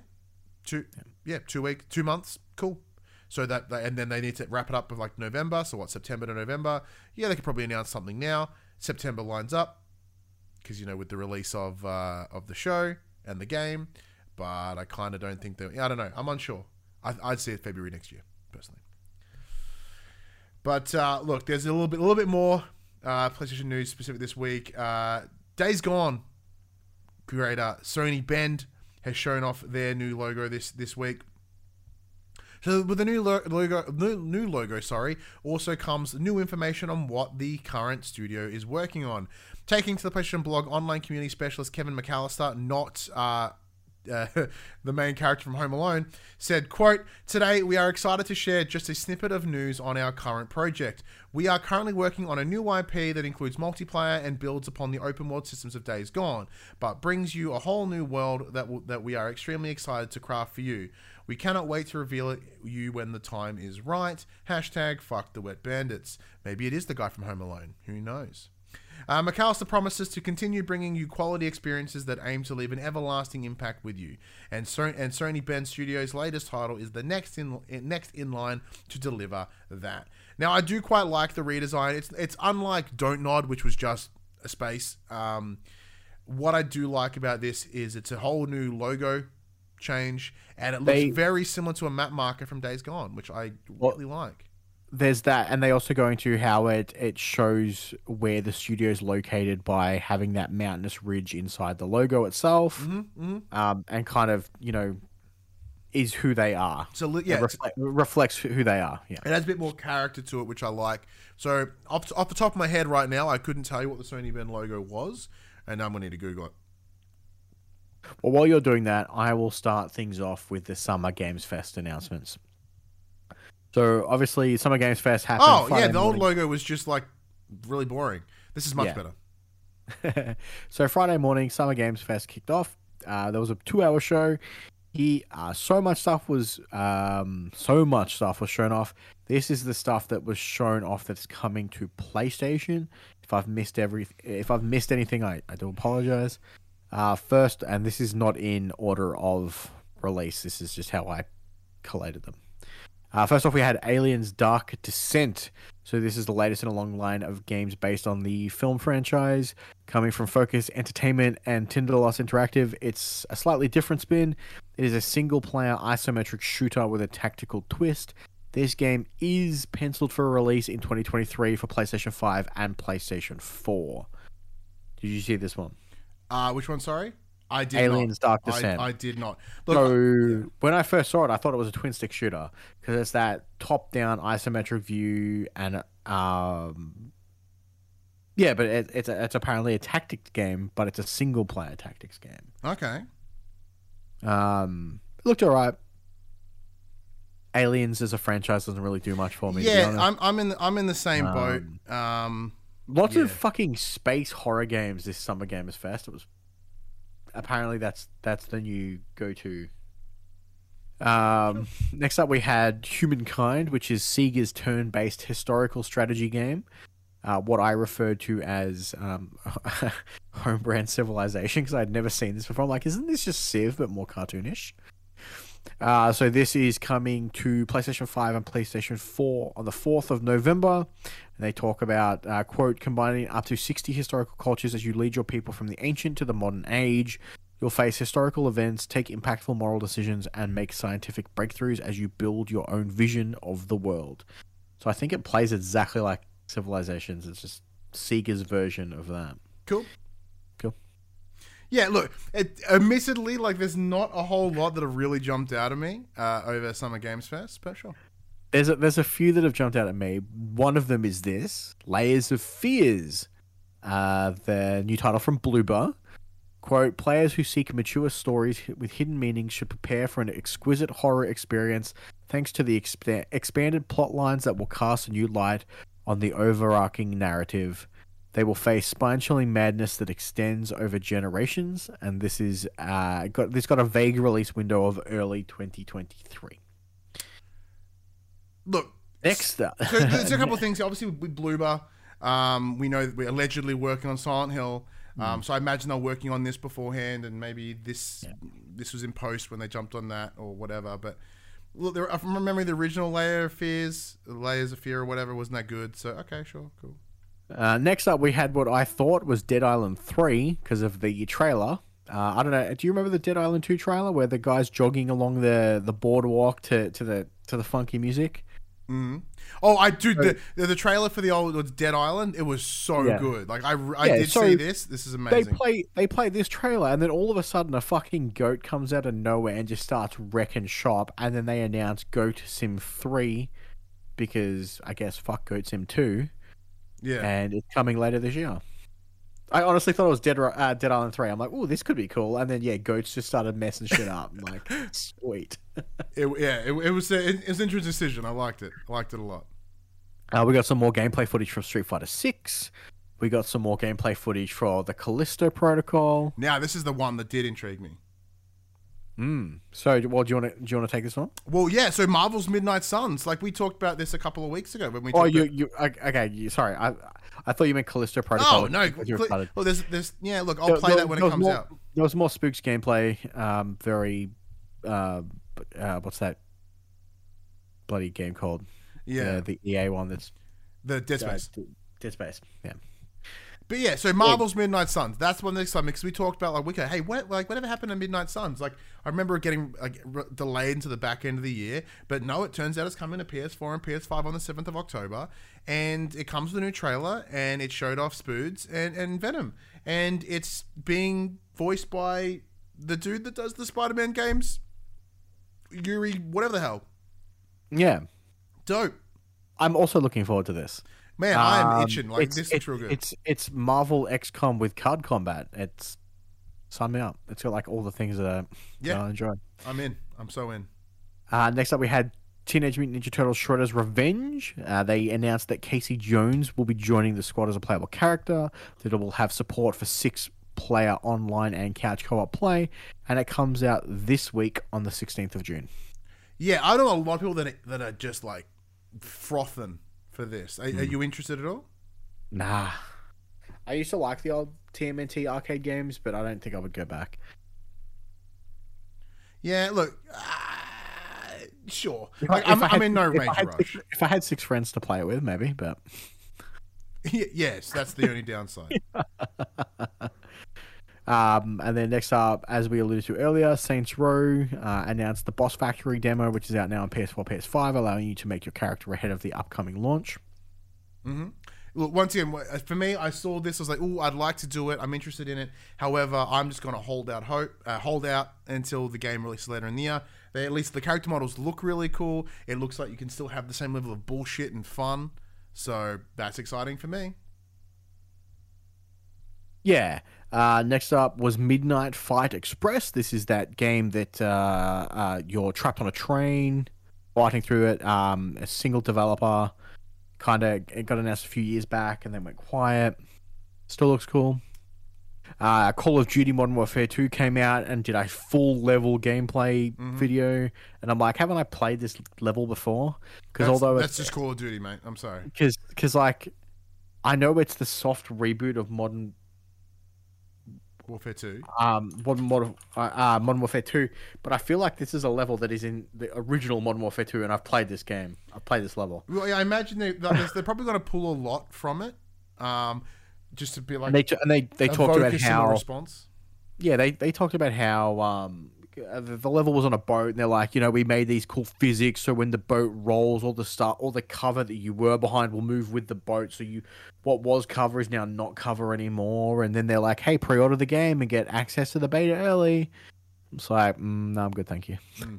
2 months, cool. So that and then they need to wrap it up with like November, so what, September to November. Yeah, they could probably announce something now. September lines up because with the release of the show and the game, but I kind of don't think that. I don't know, I'm unsure. I'd see it February next year personally. But look, there's a little bit more PlayStation news specific this week. Days Gone creator Sony Bend has shown off their new logo this week. So with the new logo, also comes new information on what the current studio is working on. Taking to the PlayStation blog, online community specialist Kevin McAllister, not the main character from Home Alone, said, quote, "Today we are excited to share just a snippet of news on our current project. We are currently working on a new IP that includes multiplayer and builds upon the open world systems of Days Gone, but brings you a whole new world that we are extremely excited to craft for you. We cannot wait to reveal it you when the time is right. Hashtag fuck the wet bandits." Maybe it is the guy from Home Alone. Who knows? McAllister promises to continue bringing you quality experiences that aim to leave an everlasting impact with you. And Sony Bend Studios' latest title is the next in line to deliver that. Now, I do quite like the redesign. It's unlike Don't Nod, which was just a space. What I do like about this is it's a whole new logo change, and it looks very similar to a map marker from Days Gone, which I really like. There's that, and they also go into how it shows where the studio is located by having that mountainous ridge inside the logo itself, and kind of is who they are. So yeah, reflects who they are. Yeah, it has a bit more character to it, which I like. So off the top of my head right now, I couldn't tell you what the Sony Bend logo was, and I'm gonna need to Google it. Well, while you're doing that, I will start things off with the Summer Games Fest announcements. So obviously, Summer Games Fest happened. Oh Friday the morning. Old logo was just like really boring. This is much better. So Friday morning, Summer Games Fest kicked off. There was a 2-hour show. So much stuff was shown off. This is the stuff that was shown off that's coming to PlayStation. If I've missed anything, I do apologize. First, and this is not in order of release. This is just how I collated them. First off, we had Aliens Dark Descent. So this is the latest in a long line of games based on the film franchise, coming from Focus Entertainment and Tinderlost Interactive. It's a slightly different spin. It is a single-player isometric shooter with a tactical twist. This game is penciled for a release in 2023 for PlayStation 5 and PlayStation 4. Did you see this one? Which one, sorry? I did Aliens not. Dark Descent. I did not. Look, so when I first saw it, I thought it was a twin-stick shooter because it's that top-down isometric view, and but it's apparently a tactics game, but it's a single-player tactics game. Okay. It looked alright. Aliens as a franchise doesn't really do much for me. Yeah, to be honest. I'm in the same boat. Lots of fucking space horror games this Summer Gamers Fest. It was apparently that's the new go-to. Next up, we had Humankind, which is Sega's turn-based historical strategy game. What I referred to as Homebrand Civilization, because I'd never seen this before. I'm like, isn't this just Civ but more cartoonish? So this is coming to PlayStation 5 and PlayStation 4 on the 4th of November. And they talk about, quote, combining up to 60 historical cultures as you lead your people from the ancient to the modern age. You'll face historical events, take impactful moral decisions, and make scientific breakthroughs as you build your own vision of the world. So I think it plays exactly like Civilizations. It's just Sega's version of that. Cool. Yeah, look, admittedly, there's not a whole lot that have really jumped out at me over Summer Games Fest, but sure. There's a few that have jumped out at me. One of them is this, Layers of Fears, the new title from Bloober. Quote, players who seek mature stories with hidden meanings should prepare for an exquisite horror experience thanks to the expanded plot lines that will cast a new light on the overarching narrative. They will face spine-chilling madness that extends over generations, and this is got a vague release window of early 2023. Look, next up, so there's a couple of things. Obviously, with Bloober, we know that we're allegedly working on Silent Hill. So I imagine they're working on this beforehand, and maybe this was in post when they jumped on that or whatever. But look, from remembering the original Layers of Fear or whatever, wasn't that good? So okay, sure, cool. Next up, we had what I thought was Dead Island 3 because of the trailer. I don't know. Do you remember the Dead Island 2 trailer where the guy's jogging along the boardwalk to the funky music? Mm-hmm. Oh, I do. The trailer for the old Dead Island, it was so good. Like I did see this. This is amazing. They play this trailer, and then all of a sudden, a fucking goat comes out of nowhere and just starts wrecking shop. And then they announce Goat Sim 3 because I guess fuck Goat Sim 2. Yeah, and it's coming later this year. I honestly thought it was Dead Island 3. I'm like, oh, this could be cool. And then, goats just started messing shit up. I'm like, sweet. It was an interesting decision. I liked it. I liked it a lot. We got some more gameplay footage from Street Fighter 6. We got some more gameplay footage for the Callisto Protocol. Now, this is the one that did intrigue me. So, well, do you want to take this one? Well, yeah. So, Marvel's Midnight Suns. Like we talked about this a couple of weeks ago when we. Okay. Sorry, I thought you meant Callisto Protocol. Oh no. Well, there's Look, I'll play that when it comes out. There was more Spooks gameplay. What's that bloody game called? Yeah, the EA one. That's the Dead Space. Dead Space. Yeah. But yeah, so Marvel's Midnight Suns. That's one next time because we talked about hey, whatever happened to Midnight Suns? Like, I remember it getting delayed into the back end of the year, but no, it turns out it's coming to PS4 and PS5 on the 7th of October, and it comes with a new trailer, and it showed off Spoods and Venom, and it's being voiced by the dude that does the Spider-Man games, Yuri, whatever the hell. Yeah, dope. I'm also looking forward to this. Man, I am itching. This looks real good. It's Marvel XCOM with card combat. It's sign me up. It's got all the things that I enjoy. I'm in. I'm so in. Next up, we had Teenage Mutant Ninja Turtles: Shredder's Revenge. They announced that Casey Jones will be joining the squad as a playable character. That it will have support for 6-player online and couch co-op play, and it comes out this week on the 16th of June. Yeah, I know a lot of people that are just frothing for this. Are you interested at all? Nah. I used to like the old TMNT arcade games, but I don't think I would go back. Yeah, look, sure. I'm in no range rush. If I had 6 friends to play it with, maybe, but... Yes, that's the only downside. And then next up, as we alluded to earlier, Saints Row announced the Boss Factory demo, which is out now on PS4, PS5, allowing you to make your character ahead of the upcoming launch. Mm-hmm. Look, once again, for me, I saw this. I was like, "Oh, I'd like to do it. I'm interested in it." However, I'm just going to hold out until the game releases later in the year. At least the character models look really cool. It looks like you can still have the same level of bullshit and fun. So that's exciting for me. Yeah. Next up was Midnight Fight Express. This is that game that you're trapped on a train, fighting through it. A single developer. It got announced a few years back and then went quiet. Still looks cool. Call of Duty Modern Warfare 2 came out and did a full level gameplay video. And I'm like, haven't I played this level before? Because that's just Call of Duty, mate. I'm sorry. Because I know it's the soft reboot of Modern Warfare 2. Modern Warfare 2, but I feel like this is a level that is in the original Modern Warfare 2, and I've played this game. I've played this level. Well, yeah, I imagine they're probably going to pull a lot from it, just to be like. And they talked about how response. Yeah, they talked about how the level was on a boat, and they're like, we made these cool physics, so when the boat rolls, all the cover that you were behind will move with the boat, so what was cover is now not cover anymore. And then they're like, hey, pre-order the game and get access to the beta early. It's like, no, I'm good, thank you.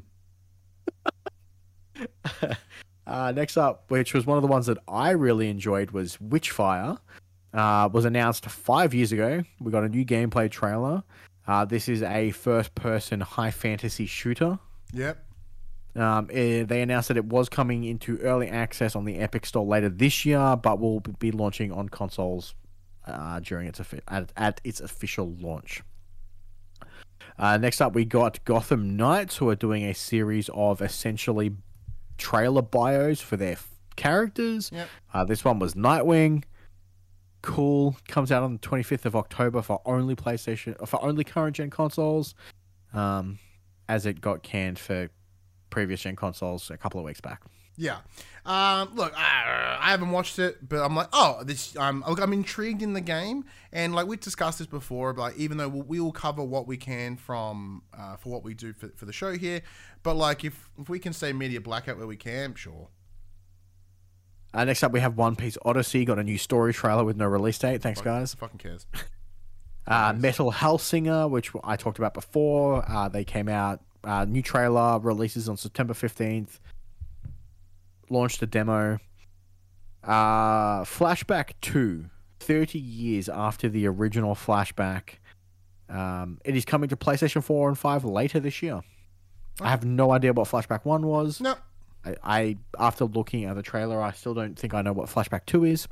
Next up, which was one of the ones that I really enjoyed, was Witchfire. Was announced 5 years ago. We got a new gameplay trailer. This is a first-person high fantasy shooter. Yep. They announced that it was coming into early access on the Epic Store later this year, but will be launching on consoles during at its official launch. Next up, we got Gotham Knights, who are doing a series of essentially trailer bios for their characters. Yep. This one was Nightwing. cool. Comes out on the 25th of October for only current gen consoles. As it got canned for previous gen consoles a couple of weeks back. Yeah. Look, I haven't watched it, but I'm like, oh, I'm intrigued in the game, and like we discussed this before, but like, even though we will cover what we can from for what we do for the show here, but like if we can stay media blackout where we can, sure. Next up, we have One Piece Odyssey. Got a new story trailer with no release date. Thanks, guys. Fucking cares. Metal Hellsinger, which I talked about before. They came out. New trailer releases on September 15th. Launched a demo. Flashback 2, 30 years after the original Flashback. It is coming to PlayStation 4 and 5 later this year. I have no idea what Flashback 1 was. No. I after looking at the trailer, I still don't think I know what Flashback 2 is.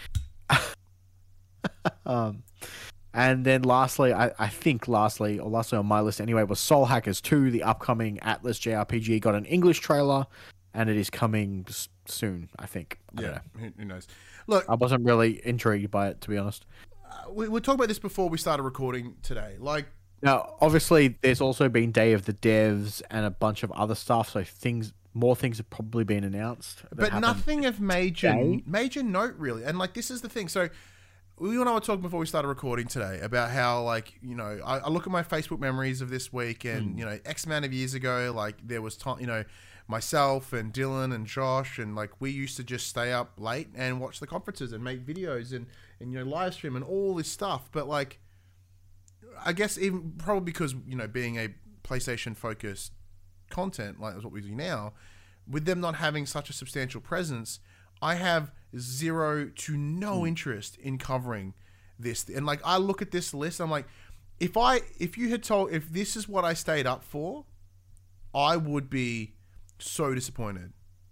And then lastly on my list anyway, was Soul Hackers 2, the upcoming Atlas JRPG. Got an English trailer, and it is coming soon, I think. I don't know. Who knows? Look, I wasn't really intrigued by it, to be honest. We talked about this before we started recording today. Like, now, obviously, there's also been Day of the Devs and a bunch of other stuff, so more things have probably been announced. But nothing of major note, really. And, like, this is the thing. So, we and I were talking before we started recording today about how, like, you know, I look at my Facebook memories of this week, and, you know, X amount of years ago, like, there was time, you know, myself and Dylan and Josh, and, like, we used to just stay up late and watch the conferences and make videos and you know, live stream and all this stuff. But, like, I guess even probably because, you know, being a PlayStation focused content like what we do now, with them not having such a substantial presence, I have zero to no interest in covering this. And like, I look at this list, I'm like, if this is what I stayed up for, I would be so disappointed.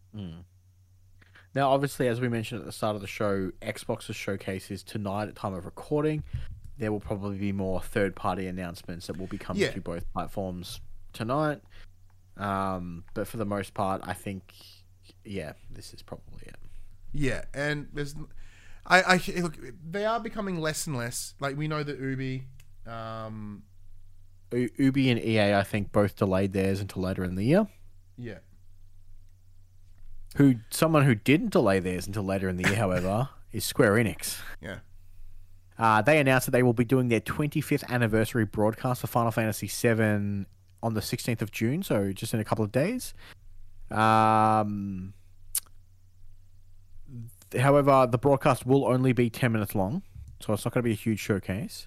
Now, obviously, as we mentioned at the start of the show, Xbox's showcase is tonight at time of recording. There will probably be more third-party announcements that will be coming to both platforms tonight. But for the most part, I think, this is probably it. Yeah, and there's, look, they are becoming less and less. Like, we know that Ubi and EA, I think, both delayed theirs until later in the year. Yeah. Someone who didn't delay theirs until later in the year, however, is Square Enix. Yeah. They announced that they will be doing their 25th anniversary broadcast for Final Fantasy VII on the 16th of June, so just in a couple of days. However, the broadcast will only be 10 minutes long, so it's not going to be a huge showcase.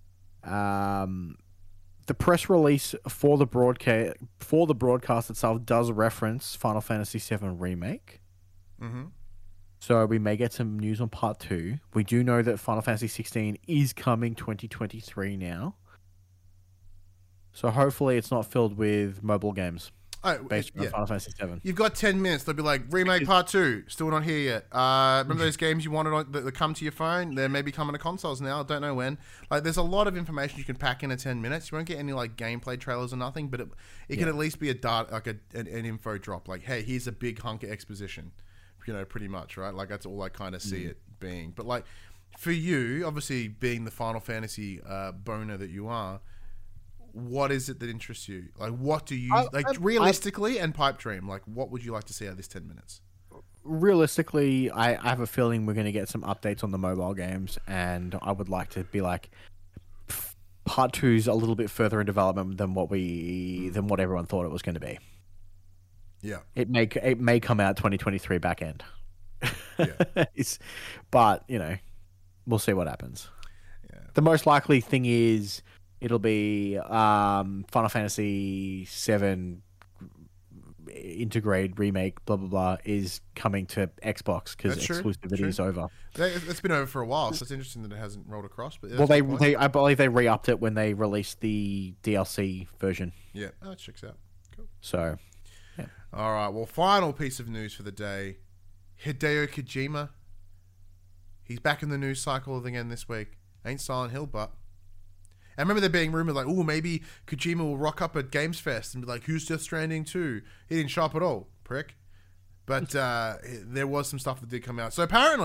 The press release for the broadcast itself does reference Final Fantasy VII Remake. Mm-hmm. So we may get some news on Part 2. We do know that Final Fantasy 16 is coming 2023 now. So hopefully it's not filled with mobile games based on Final Fantasy 7. You've got 10 minutes. They'll be like, Remake Part 2, still not here yet. Remember those games you wanted that come to your phone? They're maybe coming to consoles now. I don't know when. Like, there's a lot of information you can pack into 10 minutes. You won't get any like gameplay trailers or nothing, but it can at least be an info drop. Like, hey, here's a big hunk of exposition. You know, pretty much, right? Like, that's all I kind of see it being. But like, for you, obviously being the Final Fantasy boner that you are, what is it that interests you? Like, what do you realistically and pipe dream? Like, what would you like to see out of this 10 minutes? Realistically, I have a feeling we're going to get some updates on the mobile games, and I would like to be like, Part 2's a little bit further in development than what everyone thought it was going to be. Yeah, it may come out 2023 back end. Yeah, but you know, we'll see what happens. Yeah. The most likely thing is it'll be Final Fantasy VII Integrate Remake, blah blah blah, is coming to Xbox because exclusivity is over. It's been over for a while, so it's interesting that it hasn't rolled across. But I believe they re-upped it when they released the DLC version. Yeah, that checks out. Cool. So. Yeah. All right. Well, final piece of news for the day: Hideo Kojima. He's back in the news cycle again this week. Ain't Silent Hill, but. And remember there being rumored like, oh, maybe Kojima will rock up at Games Fest and be like, "Who's Death Stranding 2?" He didn't show up at all, prick. But there was some stuff that did come out. So apparently,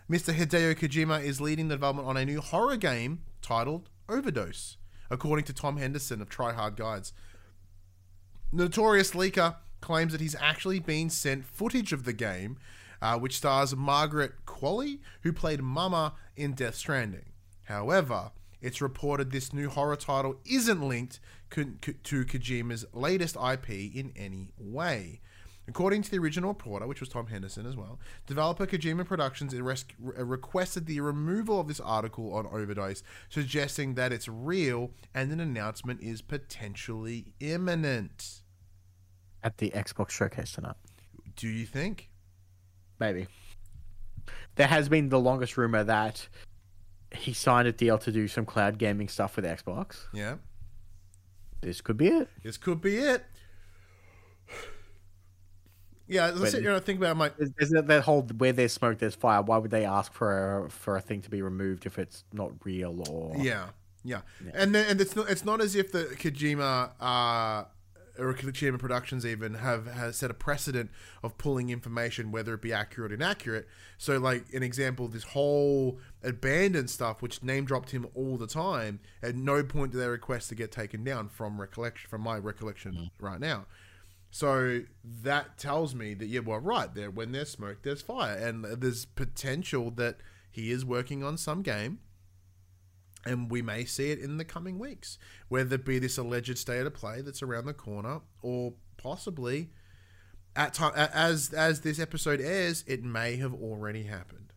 Mr. Hideo Kojima is leading the development on a new horror game titled Overdose, according to Tom Henderson of Try Hard Guides. Notorious Leaker claims that he's actually been sent footage of the game, which stars Margaret Qualley, who played Mama in Death Stranding. However, it's reported this new horror title isn't linked to Kojima's latest IP in any way. According to the original reporter, which was Tom Henderson as well, developer Kojima Productions requested the removal of this article on Overdose, suggesting that it's real and an announcement is potentially imminent. At the Xbox showcase tonight. Do you think? Maybe. There has been the longest rumor that he signed a deal to do some cloud gaming stuff with Xbox. Yeah. This could be it. This could be it. Yeah, let's sit here and think about my... There's that whole where there's smoke, there's fire. Why would they ask for a thing to be removed if it's not real or... Yeah. And it's not as if the Kojima... or Kojima Productions even has set a precedent of pulling information, whether it be accurate or inaccurate. So, like, an example, this whole abandoned stuff, which name dropped him all the time, at no point did they request to get taken down from my recollection right now. So that tells me that, yeah, well, right, there, when there's smoke, there's fire. And there's potential that he is working on some game, and we may see it in the coming weeks, whether it be this alleged state of play that's around the corner, or possibly at time as this episode airs, it may have already happened.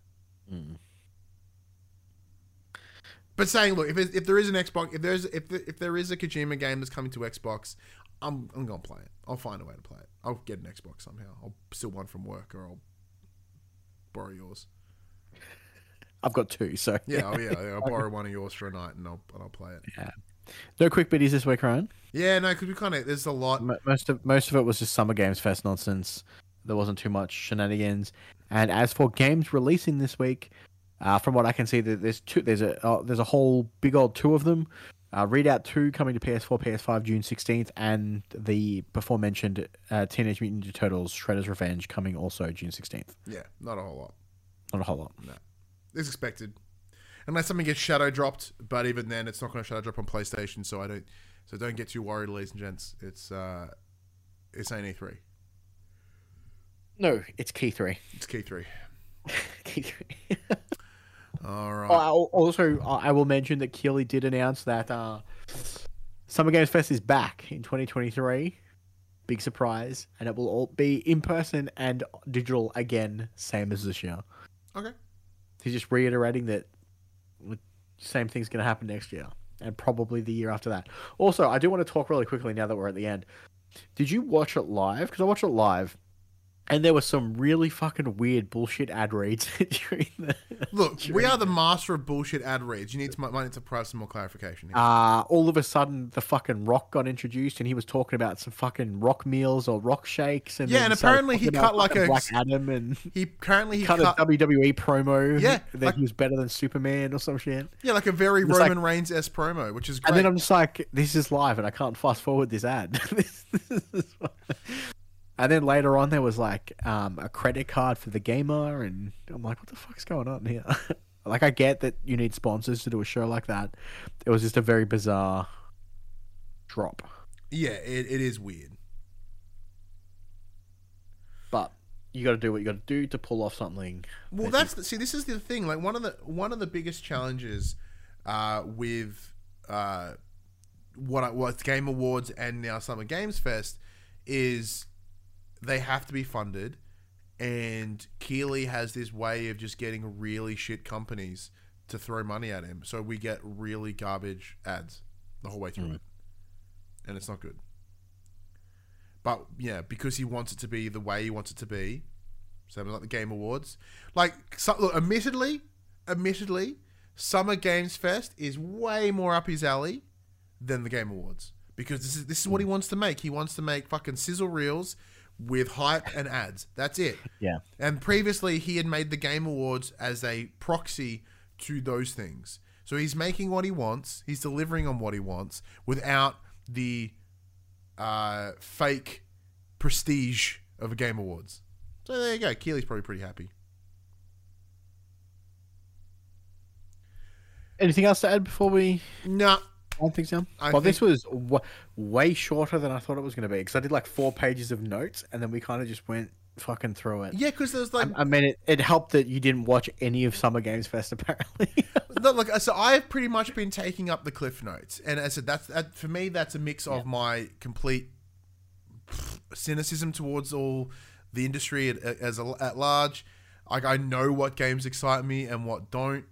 But saying, look, if there is an Xbox, if there is a Kojima game that's coming to Xbox, I'm gonna play it. I'll find a way to play it. I'll get an Xbox somehow. I'll steal one from work, or I'll borrow yours. I've got two, so yeah. I'll borrow one of yours for a night, and I'll play it. Yeah. No quick biddies this week, Ryan. Yeah, no, because we kind of there's a lot. Most of it was just Summer Games Fest nonsense. There wasn't too much shenanigans. And as for games releasing this week, from what I can see, there's two. There's a whole big old two of them. Readout 2 coming to PS4, PS5 June 16th, and the before mentioned Teenage Mutant Ninja Turtles Shredder's Revenge coming also June 16th. Yeah, not a whole lot. Not a whole lot. No. It's expected. Unless something gets shadow dropped, but even then it's not going to shadow drop on PlayStation, so don't get too worried, ladies and gents. It's ain't E3. No, it's Key 3. It's Key 3. Key 3. All right. Also, I will mention that Keighley did announce that Summer Games Fest is back in 2023. Big surprise. And it will all be in person and digital again, same as this year. Okay. He's just reiterating that same thing's going to happen next year and probably the year after that. Also, I do want to talk really quickly now that we're at the end. Did you watch it live? Because I watched it live. And there was some really fucking weird bullshit ad reads during the... Look, we are the master of bullshit ad reads. You need to might need to provide some more clarification here. All of a sudden, the fucking Rock got introduced, and he was talking about some fucking Rock meals or Rock shakes. And yeah, and apparently he cut like a Black Adam, and he cut a WWE promo. Yeah, that he was better than Superman or some shit. Yeah, like a very Roman Reigns-esque promo, which is great. And then I'm just like, this is live, and I can't fast forward this ad. And then later on, there was like a credit card for the gamer, and I'm like, what the fuck's going on here? Like, I get that you need sponsors to do a show like that. It was just a very bizarre drop. Yeah, it is weird. But you got to do what you got to do to pull off something. Well, see, this is the thing. Like one of the biggest challenges with what's Game Awards and now Summer Games Fest is they have to be funded, and Keighley has this way of just getting really shit companies to throw money at him, so we get really garbage ads the whole way through it, and it's not good. But yeah, because he wants it to be the way he wants it to be, same like the Game Awards. Like, look, admittedly, Summer Games Fest is way more up his alley than the Game Awards, because this is what he wants to make. He wants to make fucking sizzle reels with hype and ads. That's it. Yeah. And previously, he had made the Game Awards as a proxy to those things. So he's making what he wants. He's delivering on what he wants without the fake prestige of a Game Awards. So there you go. Keighley's probably pretty happy. Anything else to add before we No, wind things down? I Well, this think- was way shorter than I thought it was going to be because I did like 4 pages of notes and then we kind of just went fucking through it. yeah, because there's like I mean, it helped that you didn't watch any of Summer Games Fest, apparently. no, look. So I've pretty much been taking up the cliff notes, and as I said, that for me, that's a mix of my complete cynicism towards all the industry at large. Like I know what games excite me and what don't.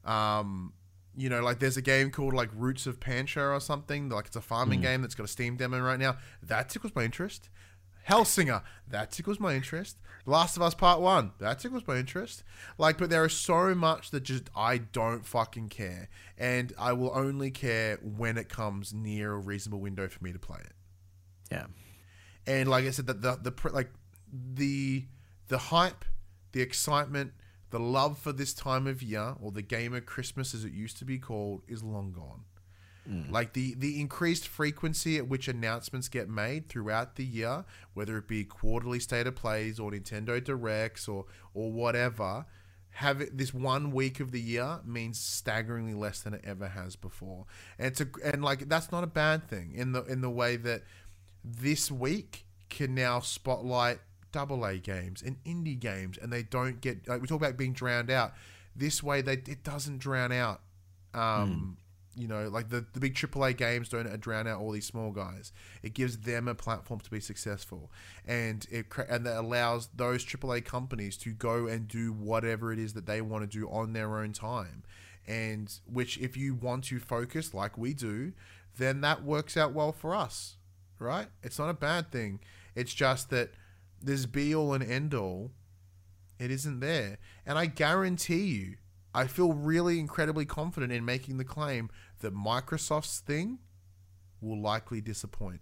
You know, like there's a game called like Roots of Pancha or something. Like it's a farming game that's got a Steam demo right now. That tickles my interest. Hellsinger, that tickles my interest. Last of Us Part 1, that tickles my interest. Like, but there is so much that just I don't fucking care. And I will only care when it comes near a reasonable window for me to play it. Yeah. And like I said, the hype, the excitement, the love for this time of year, or the gamer Christmas as it used to be called, is long gone. Like the increased frequency at which announcements get made throughout the year, whether it be quarterly state of plays or Nintendo Directs or whatever, have it this 1 week of the year means staggeringly less than it ever has before. And like that's not a bad thing in the way that this week can now spotlight AA games and indie games, and they don't get like we talk about being drowned out. This way it doesn't drown out. You know, like the big AAA games don't drown out all these small guys. It gives them a platform to be successful, and that allows those AAA companies to go and do whatever it is that they want to do on their own time. And which, if you want to focus like we do, then that works out well for us, right? It's not a bad thing. It's just that this be all and end all, it isn't there. And I guarantee you, I feel really incredibly confident in making the claim that Microsoft's thing will likely disappoint.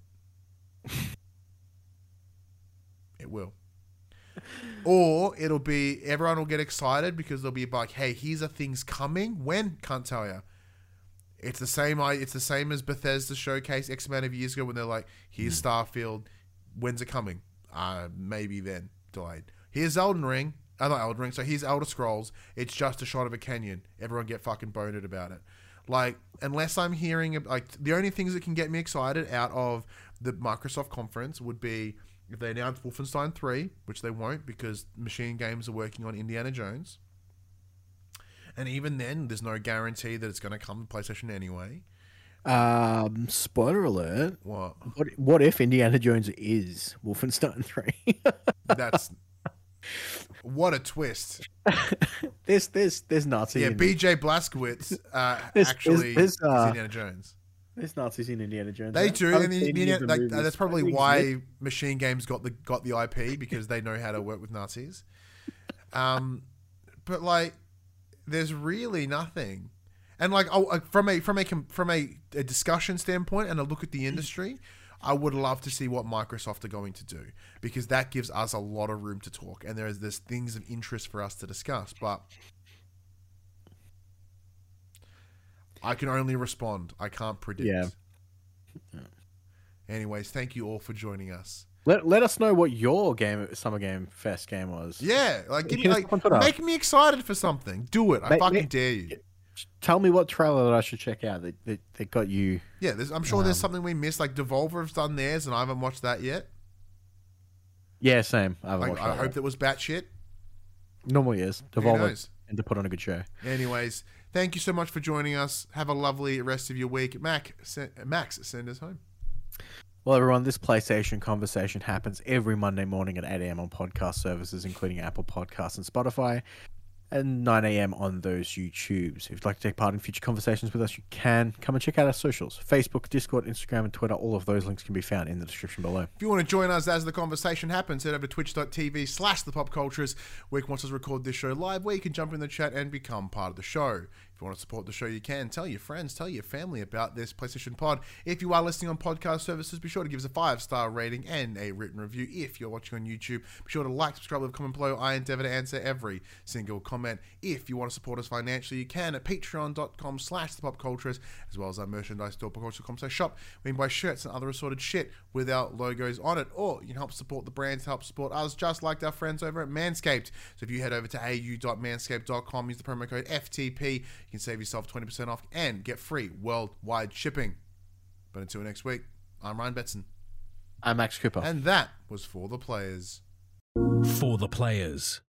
It will. Or it'll be, everyone will get excited because they'll be like, hey, here's a thing's coming. When? Can't tell you. It's the same as Bethesda showcase X amount of years ago when they're like, here's Starfield. When's it coming? Maybe then. Delayed. Here's Elden Ring. Not Elden Ring. So here's Elder Scrolls. It's just a shot of a canyon. Everyone get fucking boned about it. Like, unless I'm hearing, like, the only things that can get me excited out of the Microsoft conference would be if they announce Wolfenstein 3, which they won't because Machine Games are working on Indiana Jones. And even then, there's no guarantee that it's going to come to PlayStation anyway. Spoiler alert. What? What if Indiana Jones is Wolfenstein 3? That's... What a twist. There's Nazis. Yeah, in BJ Blazkowicz actually there's, is Indiana Jones. There's Nazis in Indiana Jones. They right? do, I haven't and seen any of the movies. that's probably They why exist. Machine Games got the IP because they know how to work with Nazis. But like, there's really nothing, and like from a discussion standpoint and a look at the industry, I would love to see what Microsoft are going to do because that gives us a lot of room to talk, and there's things of interest for us to discuss, but. I can only respond. I can't predict. Yeah. Anyways, thank you all for joining us. Let us know what your Summer Game Fest game was. Yeah, like, Hit us up on Twitter. make me excited for something. Do it. I fucking dare you. Tell me what trailer that I should check out that got you. Yeah, I'm sure there's something we missed. Like Devolver have done theirs, and I haven't watched that yet. Yeah, same. I haven't Like, watched I that hope yet. that was batshit. Normally is. Who Devolver knows? and to put on a good show. Anyways, thank you so much for joining us. Have a lovely rest of your week. Max, send us home. Well, everyone, this PlayStation conversation happens every Monday morning at 8 a.m. on podcast services, including Apple Podcasts and Spotify, and 9 a.m. on those YouTubes. If you'd like to take part in future conversations with us, you can. Come and check out our socials. Facebook, Discord, Instagram, and Twitter. All of those links can be found in the description below. If you want to join us as the conversation happens, head over to twitch.tv/thepopcultures, where you can watch us record this show live, where you can jump in the chat and become part of the show. If you want to support the show, you can. Tell your friends, tell your family about this PlayStation Pod. If you are listening on podcast services, be sure to give us a 5-star rating and a written review. If you're watching on YouTube, be sure to like, subscribe, leave a comment below. I endeavor to answer every single comment. If you want to support us financially, you can at patreon.com/thepopcultures, as well as our merchandise store, popculture.com/shop. We can buy shirts and other assorted shit with our logos on it, or you can help support the brands, help support us, just like our friends over at Manscaped. So if you head over to au.manscaped.com, use the promo code FTP, you can save yourself 20% off and get free worldwide shipping. But until next week, I'm Ryan Betson. I'm Max Cooper. And that was For the Players. For the Players.